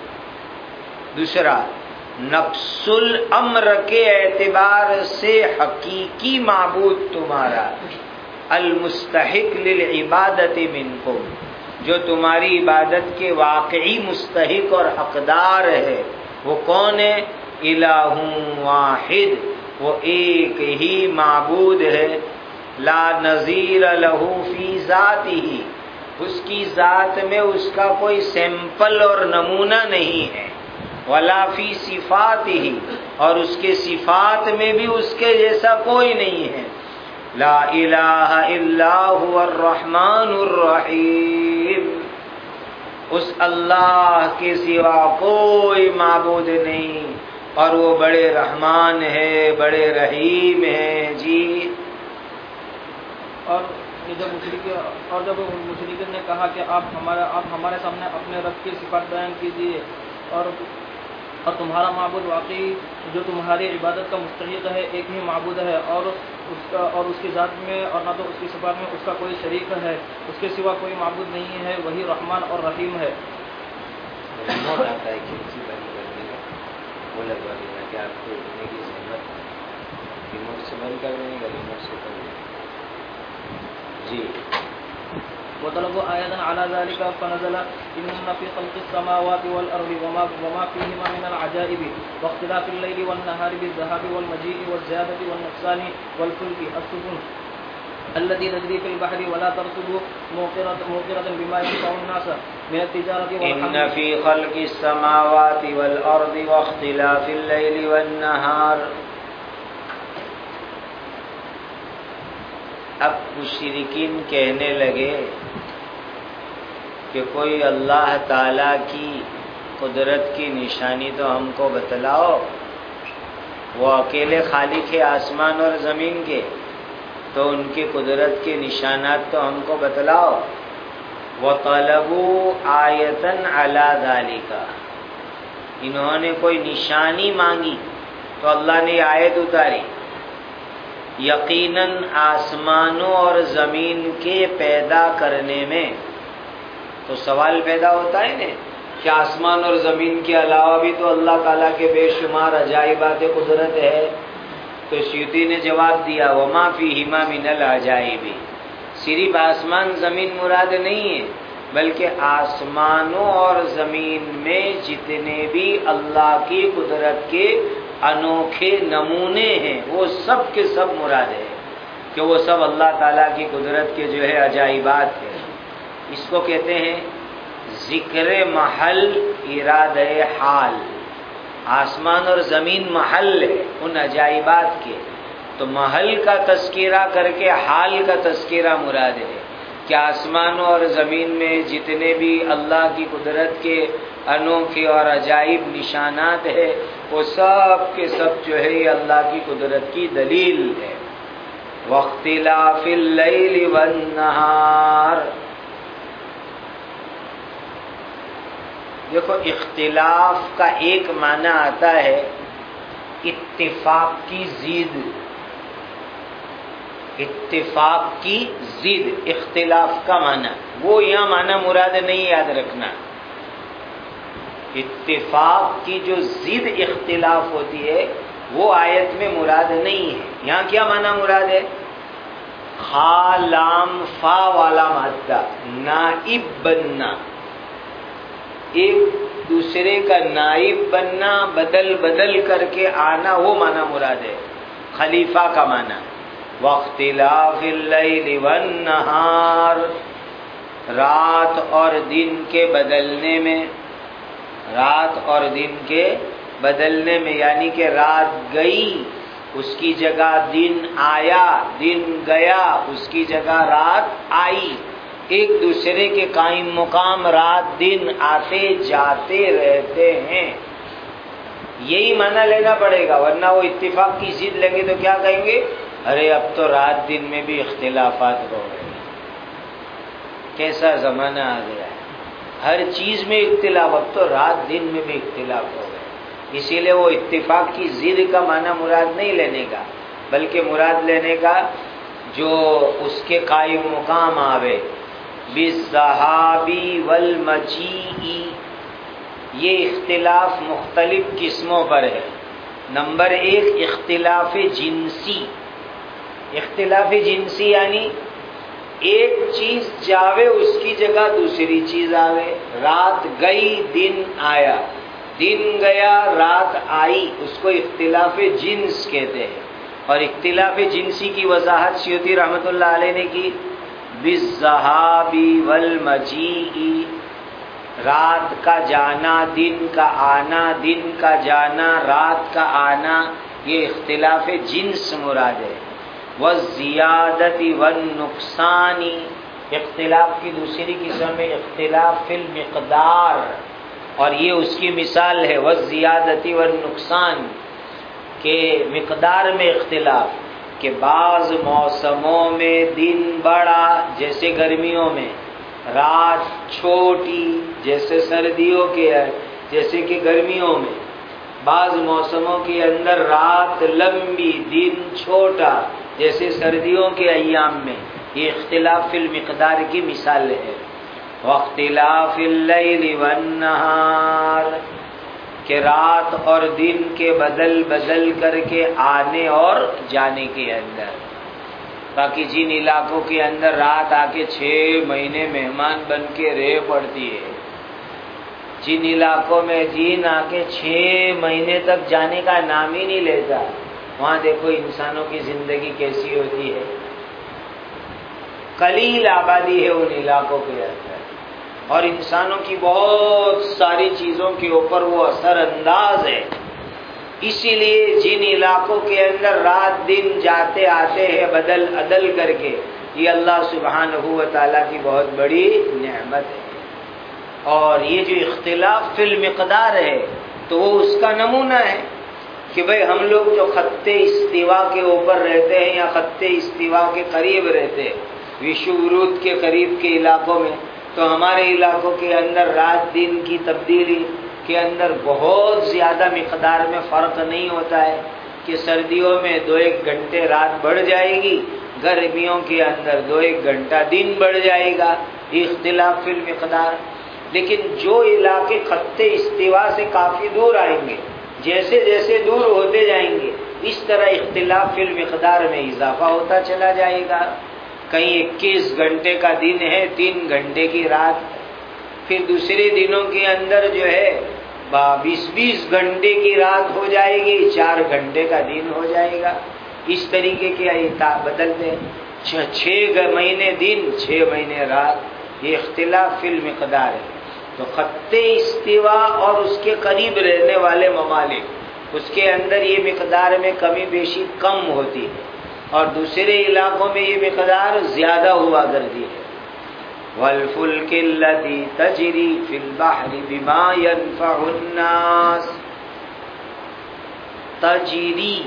دوسرا، نفس الامر کے اعتبار سے حقیقی معبود تمہارا، المستحق للعبادت منکم، جو تمہاری عبادت کے واقعی مستحق اور حقدار ہے، وہ کون ہے؟ الہ واحد، وہ ایک ہی معبود ہے، لا نظیر لہ فی ذاتہ، اس کی ذات میں اس کا کوئی سیمپل اور نمونہ نہیں ہے، ولا فی صفاتہ، اور اس کے صفات میں بھی اس کے جیسا کوئی نہیں ہے، لا الہ الا هو الرحمن الرحیم، اس اللہ کے سوا کوئی معبود نہیں اور وہ بڑے رحمان ہے، بڑے رحیم ہے۔ جی اور جب مشرک اور جب مشرکین نے کہا کہ آپ ہمارا آپ ہمارے سامنے اپنے رب کی صفات بیان کیجیے اور اور تمہارا معبود واقعی جو تمہاری عبادت کا مستحق ہے ایک ہی معبود ہے، اور اس کا اور اس کی ذات میں اور نہ تو اس کی صفات میں اس کا کوئی شریک ہے، اس کے سوا کوئی معبود نہیں ہے، وہی رحمان اور رحیم ہے۔ ریموٹ سے بند کر دیں گے، ریموٹ سے کر دیں جی. وطلبوا آية على ذلك فنزل إن في خلق السماوات والأرض وما, وما فيهما من العجائب واختلاف الليل والنهار بالذهاب والمجيء والزيادة والنقصان والفلك السفن التي تجري في البحر ولا تركض موقرة بما ينفع الناس من التجارة والحمل. إن في خلق السماوات والأرض واختلاف الليل والنهار. اب مشرکین کہنے لگے کہ کوئی اللہ تعالی کی قدرت کی نشانی تو ہم کو بتلاؤ، وہ اکیلے خالق ہے آسمان اور زمین کے، تو ان کی قدرت کے نشانات تو ہم کو بتلاؤ. وَطَلَبُوا آیَةً عَلَى ذَلِكَ، انہوں نے کوئی نشانی مانگی تو اللہ نے آیت اتاری. یقیناً آسمانوں اور زمین کے پیدا کرنے میں تو سوال پیدا ہوتا ہے نا کہ آسمان اور زمین کے علاوہ بھی تو اللہ تعالیٰ کے بے شمار عجائبات قدرت ہے. تو سیوطی نے جواب دیا وما فیہما من العجائب، صرف آسمان زمین مراد نہیں ہے، بلکہ آسمانوں اور زمین میں جتنے بھی اللہ کی قدرت کے انوکھے نمونے ہیں وہ سب کے سب مراد ہے، کہ وہ سب اللہ تعالیٰ کی قدرت کے جو ہے عجائبات ہیں. اس کو کہتے ہیں ذکر محل ارادہ حال. آسمان اور زمین محل ہے ان عجائبات کے، تو محل کا تذکرہ کر کے حال کا تذکرہ مراد ہے کہ آسمانوں اور زمین میں جتنے بھی اللہ کی قدرت کے انوکھے اور عجائب نشانات ہے وہ سب کے سب جو ہے یہ اللہ کی قدرت کی دلیل ہے. واختلاف اللیل والنہار. دیکھو اختلاف کا ایک معنی آتا ہے اتفاق کی ضد، اتفاق کی ضد اختلاف کا معنی، وہ یہاں معنی مراد نہیں، یاد رکھنا. اتفاق کی جو ضد اختلاف ہوتی ہے وہ آیت میں مراد نہیں ہے. یہاں کیا معنی مراد ہے؟ خا لام فا والا مادہ، نائب بننا، ایک دوسرے کا نائب بننا، بدل بدل کر کے آنا، وہ معنی مراد ہے خلیفہ کا معنی. واختلاف اللیل والنہار، رات اور دن کے بدلنے میں، رات اور دن کے بدلنے میں، یعنی کہ رات گئی اس کی جگہ دن آیا، دن گیا اس کی جگہ رات آئی، ایک دوسرے کے قائم مقام رات دن آتے جاتے رہتے ہیں. یہی معنی لینا پڑے گا، ورنہ وہ اتفاق کی ضد لیں گے تو کیا کہیں گے؟ ارے اب تو رات دن میں بھی اختلافات ہو گئے، کیسا زمانہ آ گیا ہے، ہر چیز میں اختلاف، اب تو رات دن میں بھی اختلاف ہو گئے. اسی لیے وہ اتفاق کی ضد کا معنی مراد نہیں لینے کا، بلکہ مراد لینے کا جو اس کے قائم مقام آوے. بالذہاب والمجیء، یہ اختلاف مختلف قسموں پر ہے. نمبر ایک اختلاف جنسی. اختلاف جنسی یعنی ایک چیز جاوے اس کی جگہ دوسری چیز آوے. رات گئی دن آیا، دن گیا رات آئی، اس کو اختلاف جنس کہتے ہیں. اور اختلاف جنسی کی وضاحت سیوطی رحمۃ اللہ علیہ نے کی بالذہاب والمجیء، رات کا جانا دن کا آنا، دن کا جانا رات کا آنا، یہ اختلاف جنس مراد ہے. والزیادت والنقصان، اختلاف کی دوسری قسم ہے اختلاف فی المقدار، اور یہ اس کی مثال ہے والزیادت والنقصان، کہ مقدار میں اختلاف، کہ بعض موسموں میں دن بڑا جیسے گرمیوں میں، رات چھوٹی جیسے سردیوں کے جیسے کہ گرمیوں میں، بعض موسموں کے اندر رات لمبی دن چھوٹا جیسے سردیوں کے ایام میں. یہ اختلاف فی المقدار کی مثال ہے. واختلاف اللیل والنہار، کہ رات اور دن کے بدل بدل کر کے آنے اور جانے کے اندر، باقی جن علاقوں کے اندر رات آ کے چھ مہینے مہمان بن کے رہ پڑتی ہے، جن علاقوں میں دن آ کے چھ مہینے تک جانے کا نام ہی نہیں لیتا، وہاں دیکھو انسانوں کی زندگی کیسی ہوتی ہے۔ قلیل آبادی ہے ان علاقوں کے اندر، اور انسانوں کی بہت ساری چیزوں کے اوپر وہ اثر انداز ہے۔ اسی لیے جن علاقوں کے اندر رات دن جاتے آتے ہیں بدل عدل کر کے، یہ اللہ سبحانہ و تعالیٰ کی بہت بڑی نعمت ہے۔ اور یہ جو اختلاف فی المقدار ہے تو وہ اس کا نمونہ ہے کہ بھئی ہم لوگ جو خط استوا کے اوپر رہتے ہیں یا خط استوا کے قریب رہتے ہیں، وشورود کے قریب کے علاقوں میں، تو ہمارے علاقوں کے اندر رات دن کی تبدیلی کے اندر بہت زیادہ مقدار میں فرق نہیں ہوتا ہے کہ سردیوں میں دو ایک گھنٹے رات بڑھ جائے گی، گرمیوں کے اندر دو ایک گھنٹہ دن بڑھ جائے گا، یہ اختلاف فی المقدار۔ لیکن جو علاقے خط استوا سے کافی دور آئیں گے، جیسے جیسے دور ہوتے جائیں گے اس طرح اختلاف فی المقدار میں اضافہ ہوتا چلا جائے گا۔ کہیں اکیس گھنٹے کا دن ہے، تین گھنٹے کی رات، پھر دوسرے دنوں کے اندر جو ہے بیس بیس گھنٹے کی رات ہو جائے گی، چار گھنٹے کا دن ہو جائے گا۔ اس طریقے کے بدلتے چھ مہینے دن، چھ مہینے رات، یہ اختلاف فی المقدار ہے۔ تو خط استوا اور اس کے قریب رہنے والے ممالک، اس کے اندر یہ مقدار میں کمی بیشی کم ہوتی ہے، اور دوسرے علاقوں میں یہ مقدار زیادہ ہوا کرتی ہے۔ وَالْفُلْكِ الَّتِي تَجْرِي فِي الْبَحْرِ بِمَا يَنْفَعُ النَّاسَ۔ تجری،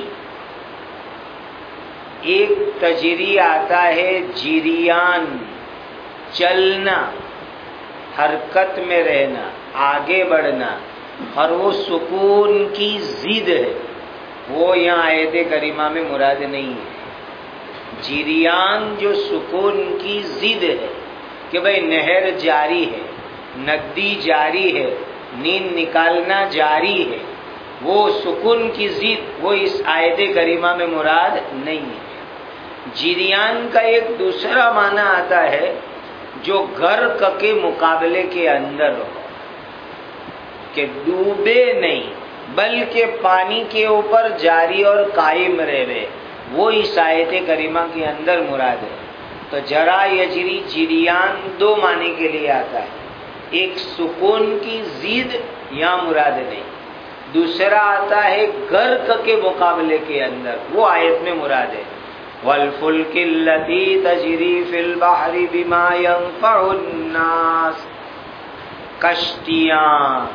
ایک تجری آتا ہے جریان، چلنا، حرکت میں رہنا، آگے بڑھنا، اور وہ سکون کی ضد ہے، وہ یہاں آیت کریمہ میں مراد نہیں ہے۔ جریان جو سکون کی ضد ہے کہ بھئی نہر جاری ہے، ندی جاری ہے، نیند نکالنا جاری ہے، وہ سکون کی ضد وہ اس آیت کریمہ میں مراد نہیں ہے۔ جریان کا ایک دوسرا معنی آتا ہے جو غرق کے مقابلے کے اندر ہو، کہ ڈوبے نہیں بلکہ پانی کے اوپر جاری اور قائم رہے، وہ اس آیت کریمہ کے اندر مراد ہے۔ تو جرا یجری، جریان دو معنی کے لیے آتا ہے، ایک سکون کی ضد یا مراد نہیں، دوسرا آتا ہے غرق کے مقابلے کے اندر، وہ آیت میں مراد ہے۔ وَالْفُلْكِ الَّتِي تَجْرِي فِي الْبَحْرِ بِمَا يَنْفَعُ النَّاسَ، کشتیاں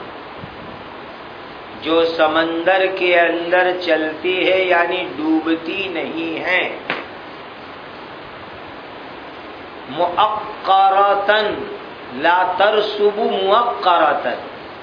جو سمندر کے اندر چلتی ہے یعنی ڈوبتی نہیں ہیں، مؤقرتن، لا ترسب مؤقرتن،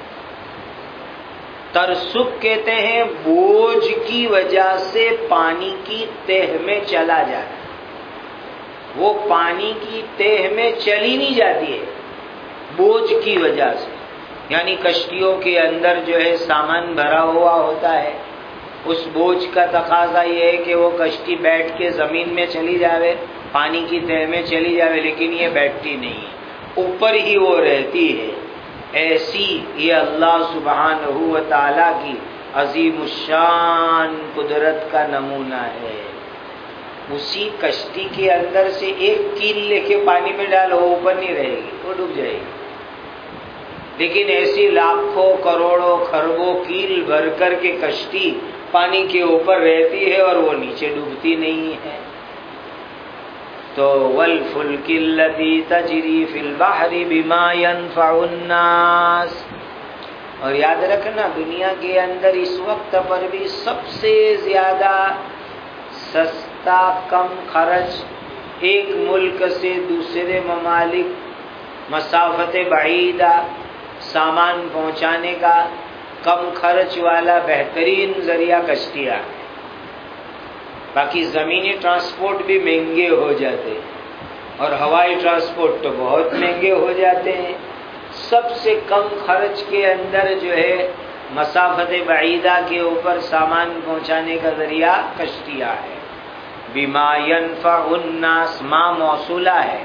ترسب کہتے ہیں بوجھ کی وجہ سے پانی کی تہ میں چلا جانا، وہ پانی کی تہ میں چلی نہیں جاتی ہے بوجھ کی وجہ سے، یعنی کشتیوں کے اندر جو ہے سامان بھرا ہوا ہوتا ہے، اس بوجھ کا تقاضا یہ ہے کہ وہ کشتی بیٹھ کے زمین میں چلی جاوے، پانی کی تہ میں چلی جاوے، لیکن یہ بیٹھتی نہیں ہے، اوپر ہی وہ رہتی ہے۔ ایسی یہ اللہ سبحانہ و تعالیٰ کی عظیم الشان قدرت کا نمونہ ہے۔ اسی کشتی کے اندر سے ایک کیل لے کے پانی میں ڈالو، وہ اوپر نہیں رہے گی، وہ ڈوب جائے گی، لیکن ایسی لاکھوں کروڑوں خربوں کیل بھر کر کے کشتی پانی کے اوپر رہتی ہے اور وہ نیچے ڈوبتی نہیں ہے۔ تو وَالْفُلْكِ الَّتِي تَجْرِي فِي الْبَحْرِ بِمَا يَنْفَعُ النَّاسَ، اور یاد رکھنا دنیا کے اندر اس وقت پر بھی سب سے زیادہ سستا کم خرچ ایک ملک سے دوسرے ممالک مسافت بعیدہ سامان پہنچانے کا کم خرچ والا بہترین ذریعہ کشتیاں ہیں۔ باقی زمینی ٹرانسپورٹ بھی مہنگے ہو جاتے ہیں اور ہوائی ٹرانسپورٹ تو بہت مہنگے ہو جاتے ہیں۔ سب سے کم خرچ کے اندر جو ہے مسافت بعیدہ کے اوپر سامان پہنچانے کا ذریعہ کشتیاں ہے. بما ينفع الناس ما موصولہ ہے،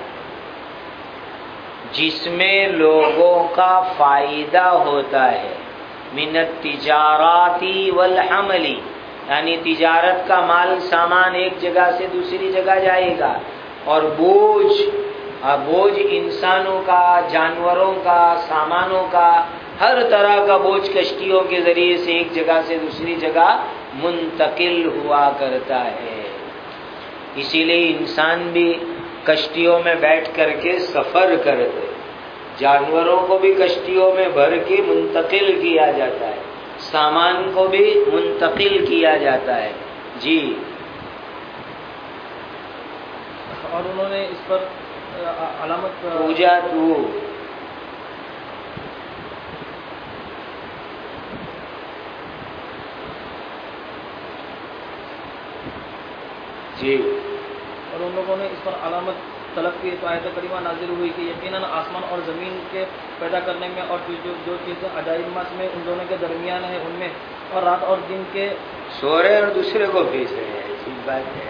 جس میں لوگوں کا فائدہ ہوتا ہے. من التجاراتی والحملی، یعنی تجارت کا مال سامان ایک جگہ سے دوسری جگہ جائے گا، اور بوجھ بوجھ انسانوں کا، جانوروں کا، سامانوں کا، ہر طرح کا بوجھ کشتیوں کے ذریعے سے ایک جگہ سے دوسری جگہ منتقل ہوا کرتا ہے. اسی لیے انسان بھی کشتیوں میں بیٹھ کر کے سفر کرتے، جانوروں کو بھی کشتیوں میں بھر کے منتقل کیا جاتا ہے، سامان کو بھی منتقل کیا جاتا ہے. جی. اور انہوں نے اس پر علامت پوجا تو جی. اور ان لوگوں نے اس پر علامت طلب کی تو آیت کریمہ نازل ہوئی کہ یقیناً آسمان اور زمین کے پیدا کرنے میں اور جو جو چیزیں عجائب میں ان دونوں کے درمیان ہے، ان میں اور رات اور دن کے سو رہے اور دوسرے کو بھیج رہے ہیں، ایسی بات ہے.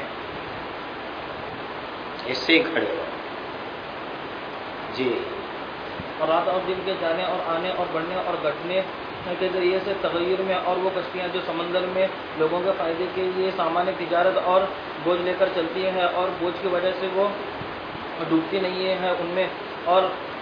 اس سے کھڑے ہو. جی. اور رات اور دن کے جانے اور آنے اور بڑھنے اور گھٹنے کے ذریعے سے تغیر میں، اور وہ کشتیاں جو سمندر میں لوگوں کے فائدے کے لیے سامان تجارت اور بوجھ لے کر چلتی ہیں اور بوجھ کی وجہ سے وہ ڈوبتی نہیں ہے ان میں. اور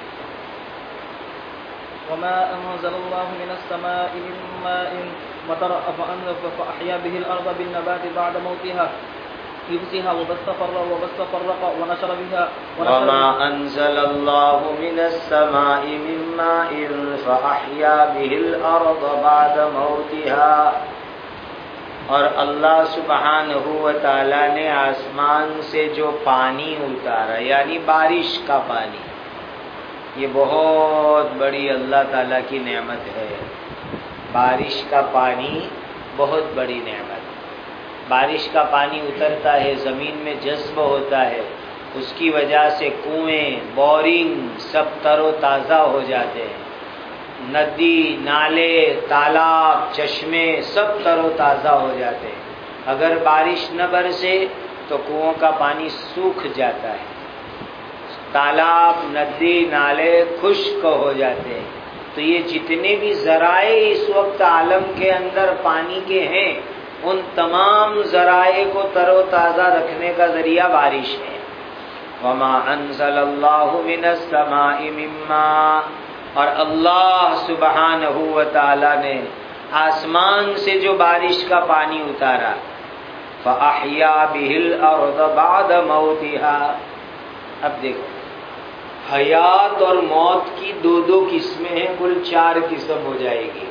وما انزل الله من السماء من ماء مطر فاحيا به الارض بالنبات بعد موتها يبسها وبث فرق وبث فرق ونشر بها وما انزل الله من السماء من ماء فاحيا به الارض بعد موتها. اور اللہ سبحانہ و تعالی نے آسمان سے جو پانی اتارا، یعنی بارش کا پانی، یہ بہت بڑی اللہ تعالیٰ کی نعمت ہے. بارش کا پانی بہت بڑی نعمت. بارش کا پانی اترتا ہے، زمین میں جذب ہوتا ہے، اس کی وجہ سے کنویں، بورنگ سب تر و تازہ ہو جاتے ہیں. ندی، نالے، تالاب، چشمے سب تر و تازہ ہو جاتے ہیں. اگر بارش نہ برسے تو کنووں کا پانی سوکھ جاتا ہے، تالاب، ندی، نالے خشک ہو جاتے ہیں. تو یہ جتنے بھی ذرائع اس وقت عالم کے اندر پانی کے ہیں، ان تمام ذرائع کو تر و تازہ رکھنے کا ذریعہ بارش ہے. وما انزل اللہ من السماء من ماء، اور اللہ سبحانہ و تعالی نے آسمان سے جو بارش کا پانی اتارا، فاحیا به الارض بعد موتها. اب دیکھو، حیات اور موت کی دو دو قسمیں ہیں، کل چار قسم ہو جائے گی.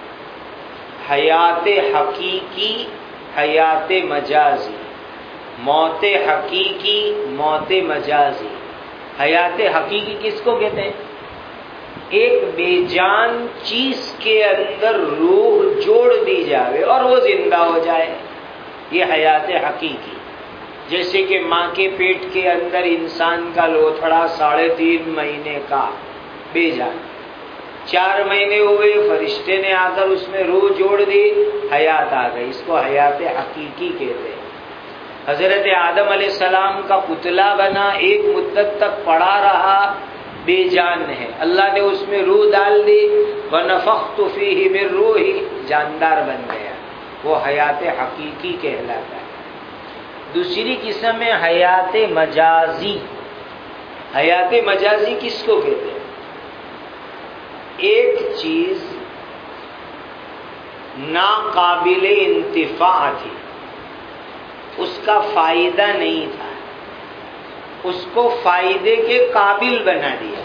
حیات حقیقی، حیات مجازی، موت حقیقی، موت مجازی. حیات حقیقی کس کو کہتے ہیں؟ ایک بے جان چیز کے اندر روح جوڑ دی جائے اور وہ زندہ ہو جائے، یہ حیات حقیقی. جیسے کہ ماں کے پیٹ کے اندر انسان کا لوتھڑا ساڑھے تین مہینے کا بے جان، چار مہینے ہوئے، فرشتے نے آ کر اس میں روح جوڑ دی، حیات آ گئی. اس کو حیات حقیقی کہتے ہیں. حضرت آدم علیہ السلام کا پتلا بنا، ایک مدت تک پڑا رہا، بے جان ہے، اللہ نے اس میں روح ڈال دی، وَنَفَخْتُ فِيهِ مِن رُوحِي، جاندار بن گیا. وہ حیات حقیقی کہلاتا ہے. دوسری قسم ہے حیات مجازی. حیات مجازی کس کو کہتے ہیں؟ ایک چیز ناقابل انتفاع تھی، اس کا فائدہ نہیں تھا، اس کو فائدے کے قابل بنا دیا.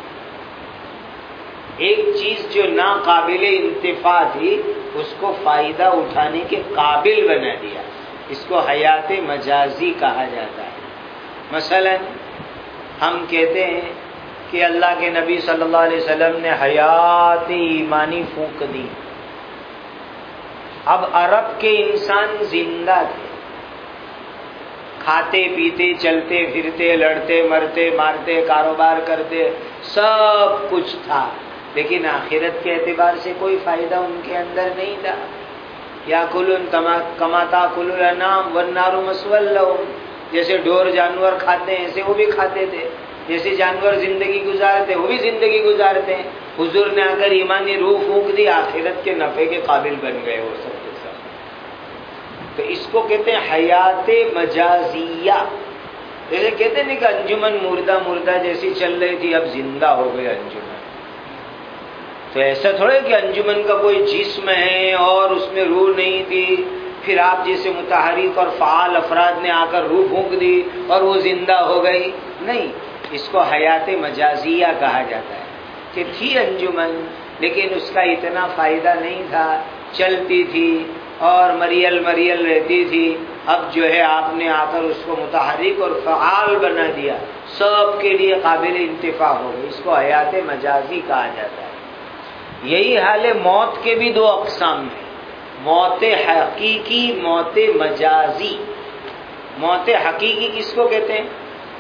ایک چیز جو ناقابل انتفاع تھی، اس کو فائدہ اٹھانے کے قابل بنا دیا. اس کو حیات مجازی کہا جاتا ہے. مثلا ہم کہتے ہیں کہ اللہ کے نبی صلی اللہ علیہ وسلم نے حیات ایمانی پھونک دی. اب عرب کے انسان زندہ تھے، کھاتے پیتے چلتے پھرتے لڑتے مرتے مارتے کاروبار کرتے، سب کچھ تھا. لیکن آخرت کے اعتبار سے کوئی فائدہ ان کے اندر نہیں تھا. یاکلون کما تاکل الانعام والنار مثوی لہم، جیسے ڈور جانور کھاتے ہیں ایسے وہ بھی کھاتے تھے، جیسے جانور زندگی گزارتے وہ بھی زندگی گزارتے ہیں. حضور نے اگر ایمانی روح پھونک دی، آخرت کے نفع کے قابل بن گئے وہ سب کے سب. تو اس کو کہتے ہیں حیات مجازیہ. جیسے کہتے ہیں کہ انجمن مردہ مردہ جیسی چل رہی تھی، اب زندہ ہو گئے انجمن. تو ایسا تھوڑا کہ انجمن کا کوئی جسم ہے اور اس میں روح نہیں تھی، پھر آپ جیسے متحرک اور فعال افراد نے آ کر روح پھونک دی اور وہ زندہ ہو گئی. نہیں، اس کو حیات مجازیہ کہا جاتا ہے کہ تھی انجمن لیکن اس کا اتنا فائدہ نہیں تھا، چلتی تھی اور مریل مریل رہتی تھی. اب جو ہے آپ نے آ کر اس کو متحرک اور فعال بنا دیا، سب کے لیے قابل انتفاع ہو گئی. اس کو حیات مجازی کہا جاتا ہے. یہی حال ہے موت کے بھی دو اقسام ہیں، موت حقیقی، موت مجازی. موت حقیقی کس کو کہتے ہیں؟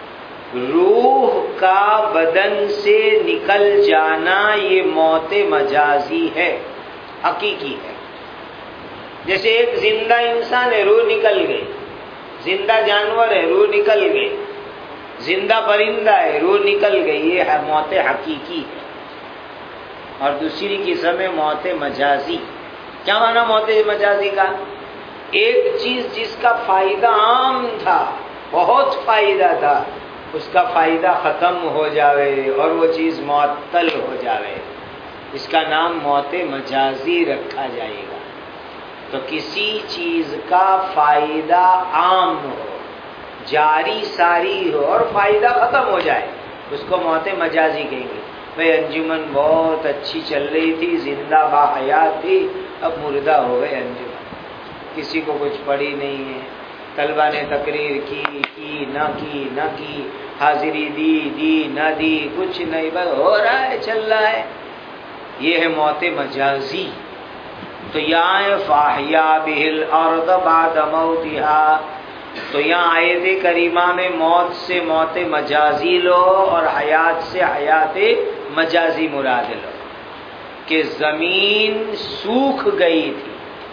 روح کا بدن سے نکل جانا، یہ موت مجازی ہے، حقیقی ہے. جیسے ایک زندہ انسان ہے، روح نکل گئی. زندہ جانور ہے، روح نکل گئی. زندہ پرندہ ہے، روح نکل گئی. یہ ہے موت حقیقی ہے. اور دوسری قسم ہے موت مجازی. کیا معنی موت مجازی کا؟ ایک چیز جس کا فائدہ عام تھا، بہت فائدہ تھا، اس کا فائدہ ختم ہو جاوے اور وہ چیز معطل ہو جاوے، اس کا نام موت مجازی رکھا جائے گا. تو کسی چیز کا فائدہ عام ہو، جاری ساری ہو اور فائدہ ختم ہو جائے، اس کو موت مجازی کہیں گے. بھئی انجمن بہت اچھی چل رہی تھی، زندہ با حیات تھی، اب مردہ ہو گئے انجمن. کسی کو کچھ پڑی نہیں ہے، طلبہ نے تقریر کی کی نہ کی نہ کی، حاضری دی دی نہ دی، کچھ نہیں، بس ہو رہا ہے، چل رہا ہے. یہ ہے موت مجازی. تو یہاں فاحیا بہ الارض بعد موتها، تو یہاں آیت کریمہ میں موت سے موت مجازی لو اور حیات سے حیات مجازی مراد لو. کہ زمین سوکھ گئی تھی،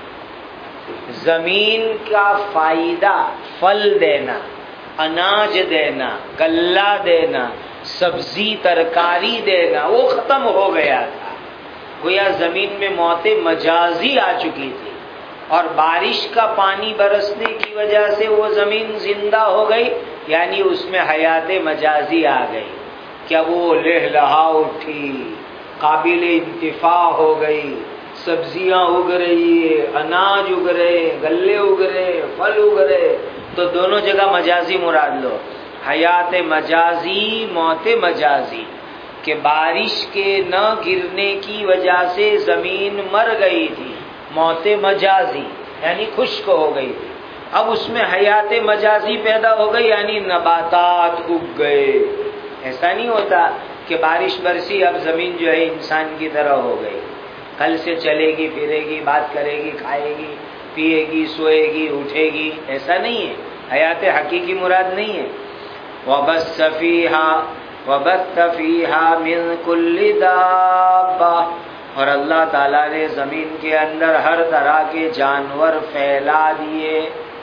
زمین کا فائدہ پھل دینا، اناج دینا، غلہ دینا، سبزی ترکاری دینا، وہ ختم ہو گیا تھا. گویا زمین میں موت مجازی آ چکی تھی اور بارش کا پانی برسنے کی وجہ سے وہ زمین زندہ ہو گئی، یعنی اس میں حیات مجازی آ گئی. کیا وہ لہلہا اٹھی، قابل انتفاع ہو گئی، سبزیاں اگ رہی ہے، اناج اگ رہے، غلے اگ رہے، پھل اگ رہے. تو دونوں جگہ مجازی مراد لو. حیات مجازی، موت مجازی، کہ بارش کے نہ گرنے کی وجہ سے زمین مر گئی تھی، موت مجازی یعنی خشک ہو گئی تھی. اب اس میں حیات مجازی پیدا ہو گئی، یعنی نباتات اگ گئے. ایسا نہیں ہوتا کہ بارش برسی اب زمین جو ہے انسان کی طرح ہو گئی، کل سے چلے گی پھرے گی، بات کرے گی، کھائے گی، پیے گی، سوئے گی، اٹھے گی. ایسا نہیں ہے، حیات حقیقی مراد نہیں ہے. وَبَثَّ فِيهَا وَبَثَّ فِيهَا مِن كُلِّ دَابَّةٍ، اور اللہ تعالیٰ نے زمین کے اندر ہر طرح کے جانور پھیلا دیے.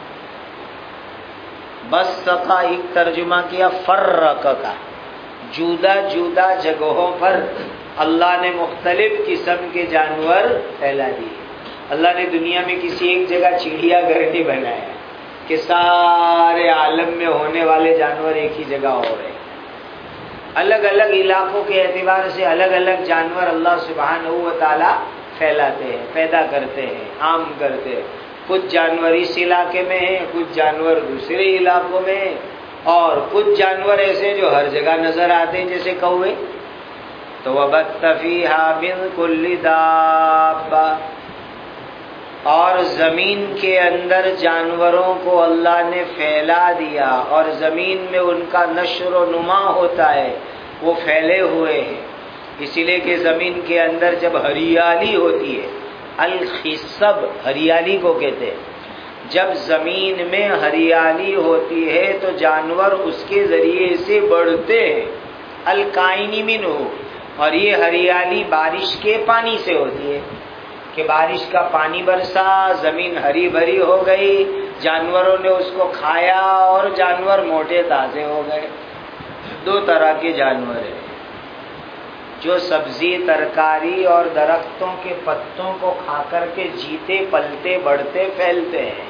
بس کا ایک ترجمہ کیا فرق کا، جدا جدا جگہوں پر اللہ نے مختلف قسم کے جانور پھیلا دیے. اللہ نے دنیا میں کسی ایک جگہ چڑیا گھر نہیں بنایا کہ سارے عالم میں ہونے والے جانور ایک ہی جگہ ہو رہے. الگ الگ علاقوں کے اعتبار سے الگ الگ جانور اللہ سبحانہ و تعالی پھیلاتے ہیں، پیدا کرتے ہیں، عام کرتے ہیں. کچھ جانور اس علاقے میں ہیں، کچھ جانور دوسرے علاقوں میں ہیں، اور کچھ جانور ایسے جو ہر جگہ نظر آتے ہیں جیسے کوے. تو وَبَثَّ فِيهَا مِن كُلِّ دَابَّةٍ، اور زمین کے اندر جانوروں کو اللہ نے پھیلا دیا، اور زمین میں ان کا نشر و نما ہوتا ہے، وہ پھیلے ہوئے ہیں. اسی لیے کہ زمین کے اندر جب ہریالی ہوتی ہے، الخصب ہریالی کو کہتے ہیں، جب زمین میں ہریالی ہوتی ہے تو جانور اس کے ذریعے سے بڑھتے ہیں. الکائن منہ، اور یہ ہریالی بارش کے پانی سے ہوتی ہے کہ بارش کا پانی برسا، زمین ہری بھری ہو گئی، جانوروں نے اس کو کھایا اور جانور موٹے تازے ہو گئے۔ دو طرح کے جانور ہیں، جو سبزی ترکاری اور درختوں کے پتوں کو کھا کر کے جیتے پلتے بڑھتے پھیلتے ہیں،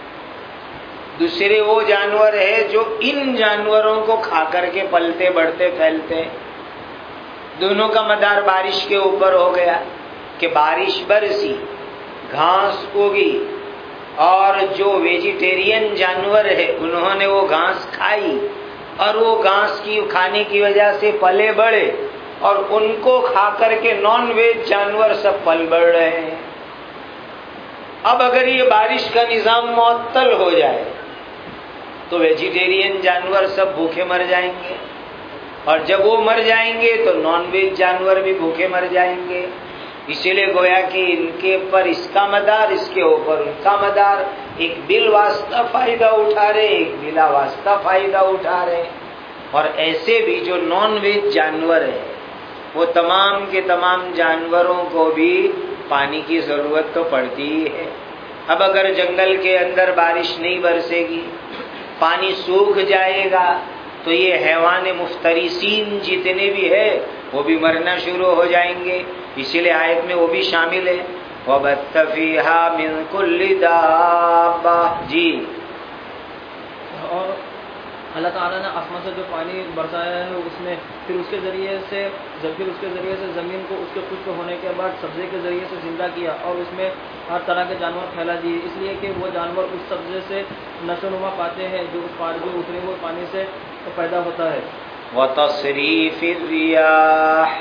دوسرے وہ جانور ہے جو ان جانوروں کو کھا کر کے پلتے بڑھتے پھیلتے ہیں۔ دونوں کا مدار بارش کے اوپر ہو گیا کہ بارش برسی، گھاس اگی، اور جو ویجیٹیرین جانور ہے انہوں نے وہ گھاس کھائی اور وہ گھاس کی کھانے کی وجہ سے پلے بڑھے، اور ان کو کھا کر کے نان ویج جانور سب پل بڑھ رہے ہیں۔ اب اگر یہ بارش کا نظام معطل ہو جائے تو ویجیٹیرین جانور سب بھوکے مر جائیں گے، اور جب وہ مر جائیں گے تو نان ویج جانور بھی بھوکے مر جائیں گے۔ اسی لیے گویا کہ ان کے پر اس کا مدار، اس کے اوپر ان کا مدار، ایک بال واسطہ فائدہ اٹھا رہے، ایک بلا واسطہ فائدہ اٹھا رہے۔ اور ایسے بھی جو نان ویج جانور ہیں وہ تمام کے تمام جانوروں کو بھی پانی کی ضرورت تو پڑتی ہی ہے۔ اب اگر جنگل کے اندر بارش نہیں برسے گی، پانی سوکھ جائے گا، تو یہ حیوان مفترسین جتنے بھی ہیں وہ بھی مرنا شروع ہو جائیں گے۔ اسی لیے آیت میں وہ بھی شامل ہے وَبَثَّ فِيهَا مِن كُلِّ دَابَّةٍ۔ جی، اور اللہ تعالیٰ نے آسمان سے جو پانی برسایا ہے اس میں پھر اس کے ذریعے سے پھر اس کے ذریعے سے زمین کو اس کے خشک ہونے کے بعد سبزے کے ذریعے سے زندہ کیا، اور اس میں ہر طرح کے جانور پھیلا دیے، اس لیے کہ وہ جانور اس سبزے سے نشو و نما پاتے ہیں جو اس پار جو اترے ہوئے پانی سے پیدا ہوتا ہے۔ وَتَصْرِيفِ الرِّيَاحِ،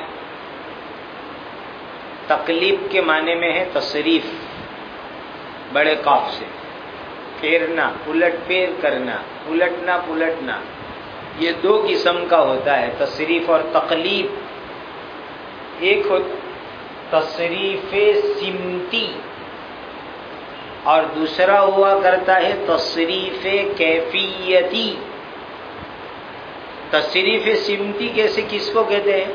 تقلیب کے معنی میں ہے تصریف، بڑے قاف سے، پھیرنا، الٹ پھیر کرنا، الٹنا پلٹنا، یہ دو قسم کا ہوتا ہے، تصریف اور تقلیب۔ ایک تصریف سمتی اور دوسرا ہوا کرتا ہے تصریف کیفیتی۔ تصریف سمتی کیسے کس کو کہتے ہیں؟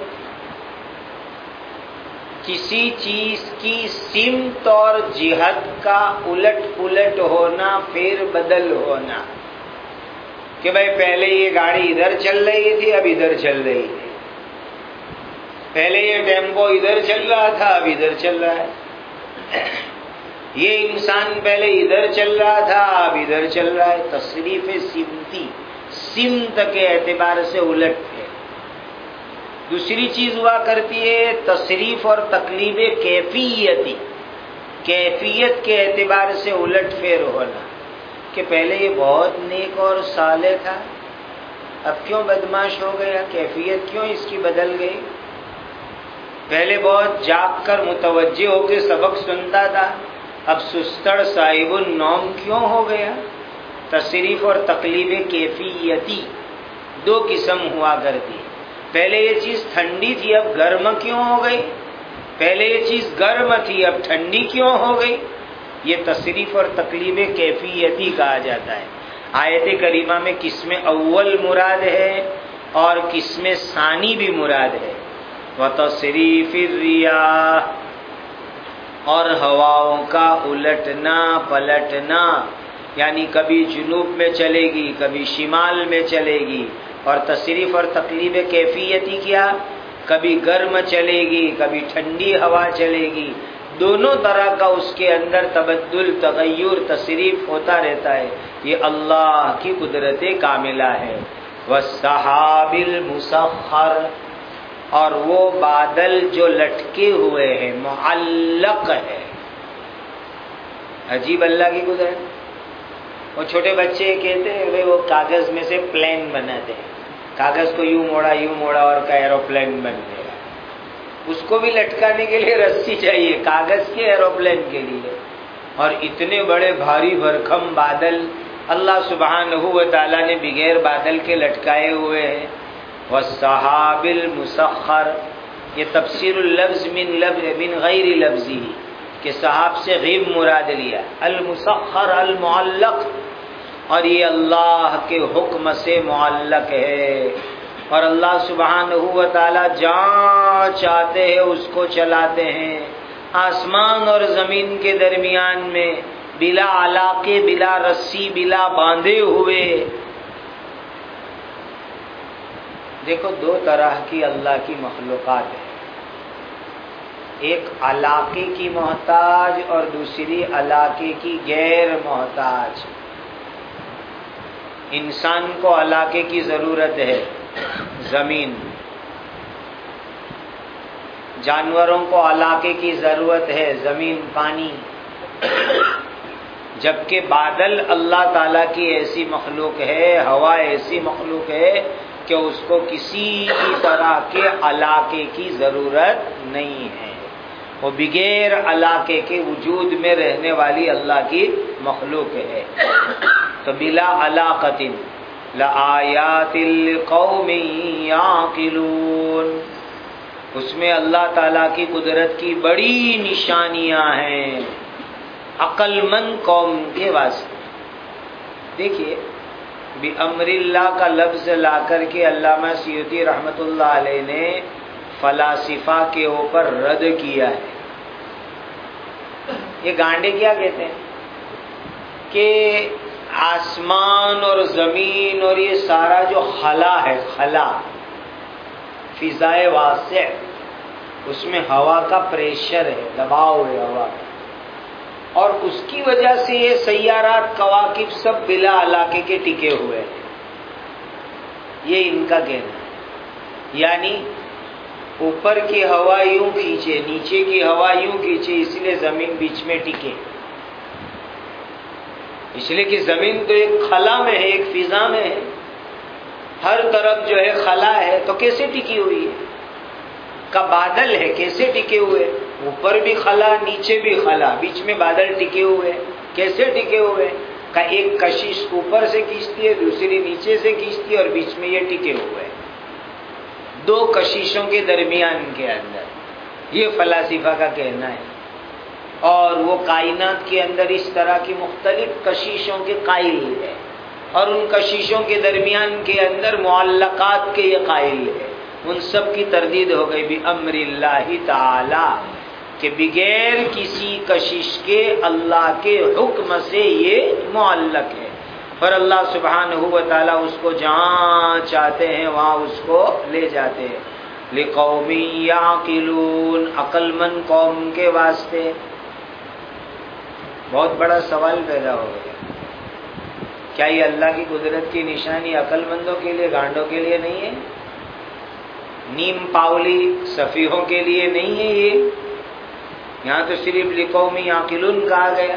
کسی چیز کی سمت اور جہت کا الٹ پلٹ ہونا، پھر بدل ہونا، کہ بھائی پہلے یہ گاڑی ادھر چل رہی تھی اب ادھر چل رہی ہے، پہلے یہ ٹیمپو ادھر چل رہا تھا اب ادھر چل رہا ہے، یہ انسان پہلے ادھر چل رہا تھا اب ادھر چل رہا ہے۔ تصریف سمتی، سمت کے اعتبار سے الٹ ہے۔ دوسری چیز ہوا کرتی ہے تصریف اور تقلیب کیفیتی، کیفیت کے اعتبار سے الٹ پھیر ہونا، کہ پہلے یہ بہت نیک اور صالح تھا اب کیوں بدماش ہو گیا، کیفیت کیوں اس کی بدل گئی، پہلے بہت جاگ کر متوجہ ہو کے سبق سنتا تھا اب سستڑ صاحب النوم کیوں ہو گیا۔ تصریف اور تقلیب کیفیتی دو قسم ہوا کرتی، پہلے یہ چیز ٹھنڈی تھی اب گرم کیوں ہو گئی، پہلے یہ چیز گرم تھی اب ٹھنڈی کیوں ہو گئی، یہ تصریف اور تقلیب کیفیتی کہا جاتا ہے۔ آیت کریمہ میں قسم اول مراد ہے اور قسم ثانی بھی مراد ہے۔ وتصریف الریاح، اور ہواؤں کا الٹنا پلٹنا، یعنی کبھی جنوب میں چلے گی کبھی شمال میں چلے گی، اور تصریف اور تقلیب کیفیتی کیا، کبھی گرم چلے گی کبھی ٹھنڈی ہوا چلے گی، دونوں طرح کا اس کے اندر تبدل تغیر تصریف ہوتا رہتا ہے، یہ اللہ کی قدرت کاملہ ہے۔ والسحاب المسخر، اور وہ بادل جو لٹکے ہوئے ہیں، معلق ہے، عجیب اللہ کی قدرت۔ وہ چھوٹے بچے کہتے ہیں بھائی وہ کاغذ میں سے پلین بناتے ہیں، کاغذ کو یوں موڑا یوں موڑا اور کا ایروپلین بن گیا، اس کو بھی لٹکانے کے لیے رسی چاہیے، کاغذ کے ایروپلین کے لیے، اور اتنے بڑے بھاری بھرکم بادل اللہ سبحانہ و تعالیٰ نے بغیر بادل کے لٹکائے ہوئے ہیں۔ والسحاب المسخر، یہ تفسیر اللفظ من لفظ من غیر لفظی، کہ صحاب سے غیب مراد لیا، المسخر المعلق، اور یہ اللہ کے حکم سے معلق ہے۔ اور اللہ سبحانہ و تعالی جہاں چاہتے ہیں اس کو چلاتے ہیں. آسمان اور زمین کے درمیان میں بلا علاقے، بلا رسی، بلا باندھے ہوئے. دیکھو دو طرح کی اللہ کی مخلوقات ہیں، ایک علاقے کی محتاج اور دوسری علاقے کی غیر محتاج. انسان کو علاقے کی ضرورت ہے، زمین. جانوروں کو علاقے کی ضرورت ہے، زمین، پانی. جبکہ بادل اللہ تعالیٰ کی ایسی مخلوق ہے، ہوا ایسی مخلوق ہے کہ اس کو کسی طرح کے علاقے کی ضرورت نہیں ہے. وہ بغیر علاقے کے وجود میں رہنے والی اللہ کی مخلوق ہے. تو بلا علاقۃ لآیات لقوم یعقلون، اس میں اللہ تعالیٰ کی قدرت کی بڑی نشانیاں ہیں عقل مند قوم کے واسطے. دیکھیے بِأَمْرِ اللہ کا لفظ لا کر کے علامہ سیوطی رحمۃ اللہ علیہ نے فلاسفہ کے اوپر رد کیا ہے. یہ گانڈے کیا کہتے ہیں کہ آسمان اور زمین اور یہ سارا جو خلا ہے، خلا فضائے واسع، اس میں ہوا کا پریشر ہے، دباؤ ہے ہوا کا، اور اس کی وجہ سے یہ سیارات، کواکب سب بلا علاقے کے ٹکے ہوئے ہیں. یہ ان کا کہنا ہے. یعنی اوپر کی ہوا یوں کھینچے، نیچے کی ہوا یوں کھینچے، اس لیے زمین بیچ میں ٹکے. اس لیے کہ زمین تو ایک خلا میں ہے، ایک فضا میں ہے، ہر طرف جو ہے خلا ہے، تو کیسے ٹکی ہوئی ہے؟ کا بادل ہے، کیسے ٹکے ہوئے؟ اوپر بھی خلا، نیچے بھی خلا، بیچ میں بادل ٹکے ہوئے. کیسے ٹکے ہوئے؟ کا ایک کشش اوپر سے کھینچتی ہے، دوسری نیچے سے کھینچتی ہے، اور بیچ میں یہ ٹکے ہوئے. دو کششوں کے درمیان کے اندر، یہ فلاسفہ کا کہنا ہے. اور وہ کائنات کے اندر اس طرح کی مختلف کششوں کے قائل ہے، اور ان کششوں کے درمیان کے اندر معلقات کے یہ قائل ہے. ان سب کی تردید ہو گئی بِأَمْرِ اللَّهِ تعالی، کہ بغیر کسی کشش کے اللہ کے حکم سے یہ معلق ہے. پر اللہ سبحانہ و تعالیٰ اس کو جہاں چاہتے ہیں وہاں اس کو لے جاتے ہیں. لِقَوْمٍ يَعْقِلُونَ، عقل مند قوم کے واسطے. بہت بڑا سوال پیدا ہو گیا، کیا یہ اللہ کی قدرت کی نشانی عقل مندوں کے لیے، گانڈوں کے لیے نہیں ہے؟ نیم پاولی سفیہوں کے لیے نہیں ہے؟ یہ یہاں تو صرف لِقَوْمٍ يَعْقِلُونَ کہا گیا.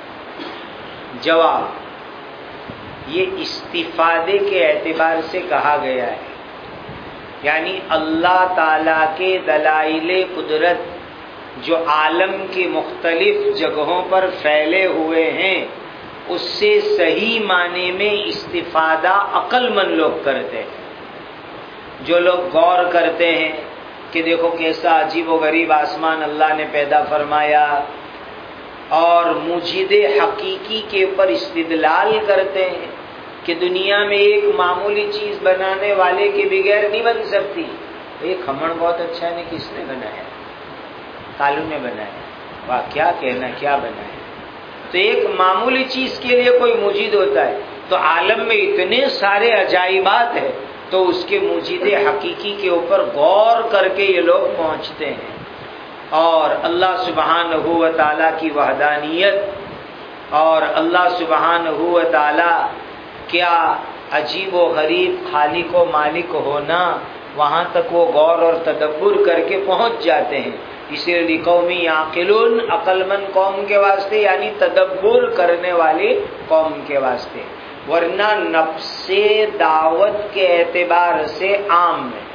جواب، یہ استفادے کے اعتبار سے کہا گیا ہے. یعنی اللہ تعالیٰ کے دلائل قدرت جو عالم کی مختلف جگہوں پر پھیلے ہوئے ہیں، اس سے صحیح معنی میں استفادہ عقل مند لوگ کرتے ہیں. جو لوگ غور کرتے ہیں کہ دیکھو کیسا عجیب و غریب آسمان اللہ نے پیدا فرمایا، اور موجد حقیقی کے اوپر استدلال کرتے ہیں کہ دنیا میں ایک معمولی چیز بنانے والے کے بغیر نہیں بن سکتی. یہ کھمڑ بہت اچھا ہے، کس نے بنایا؟ کالو نے بنایا. واہ، کیا کہنا، کیا بنایا. تو ایک معمولی چیز کے لیے کوئی موجد ہوتا ہے، تو عالم میں اتنے سارے عجائبات ہیں، تو اس کے موجد حقیقی کے اوپر غور کر کے یہ لوگ پہنچتے ہیں. اور اللہ سبحانہ و تعالیٰ کی وحدانیت اور اللہ سبحانہ و تعالیٰ کیا عجیب و غریب خالق و مالک ہونا، وہاں تک وہ غور اور تدبر کر کے پہنچ جاتے ہیں. اس لیے لِقَوْمٍ يَعْقِلُونَ، عقل مند قوم کے واسطے، یعنی تدبر کرنے والی قوم کے واسطے. ورنہ نفس دعوت کے اعتبار سے عام ہے،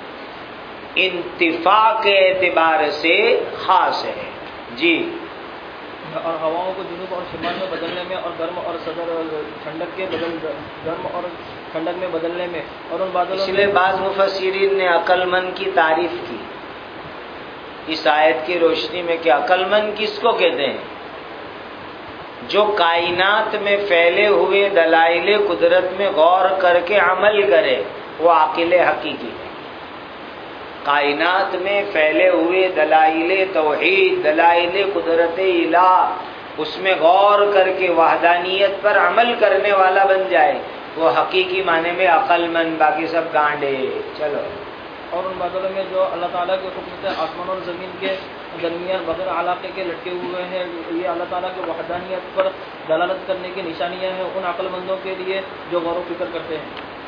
انتفاع کے اعتبار سے خاص ہے. جی. اور ہواؤں کو جنوب اور شمال میں بدلنے میں، اور گرم اور صدر ٹھنڈک کے بدل گرم اور ٹھنڈک میں بدلنے میں، اور ان بادلوں، اس لیے بعض مفسرین نے عقل مند کی تعریف کی اس آیت کی روشنی میں کہ عقل مند کس کو کہتے ہیں؟ جو کائنات میں پھیلے ہوئے دلائل قدرت میں غور کر کے عمل کرے، وہ عاقل حقیقی ہے۔ کائنات میں پھیلے ہوئے دلائل توحید، دلائل قدرت الہ، اس میں غور کر کے وحدانیت پر عمل کرنے والا بن جائے، وہ حقیقی معنی میں عقل مند، باقی سب گانڈے۔ چلو، اور ان بادلوں میں جو اللہ تعالیٰ کے حکم سے آسمان اور زمین کے درمیان بغیر علاقے کے لٹکے ہوئے ہیں، یہ اللہ تعالیٰ کی وحدانیت پر دلالت کرنے کی نشانیاں ہیں ان عقل مندوں کے لیے جو غور و فکر کرتے ہیں۔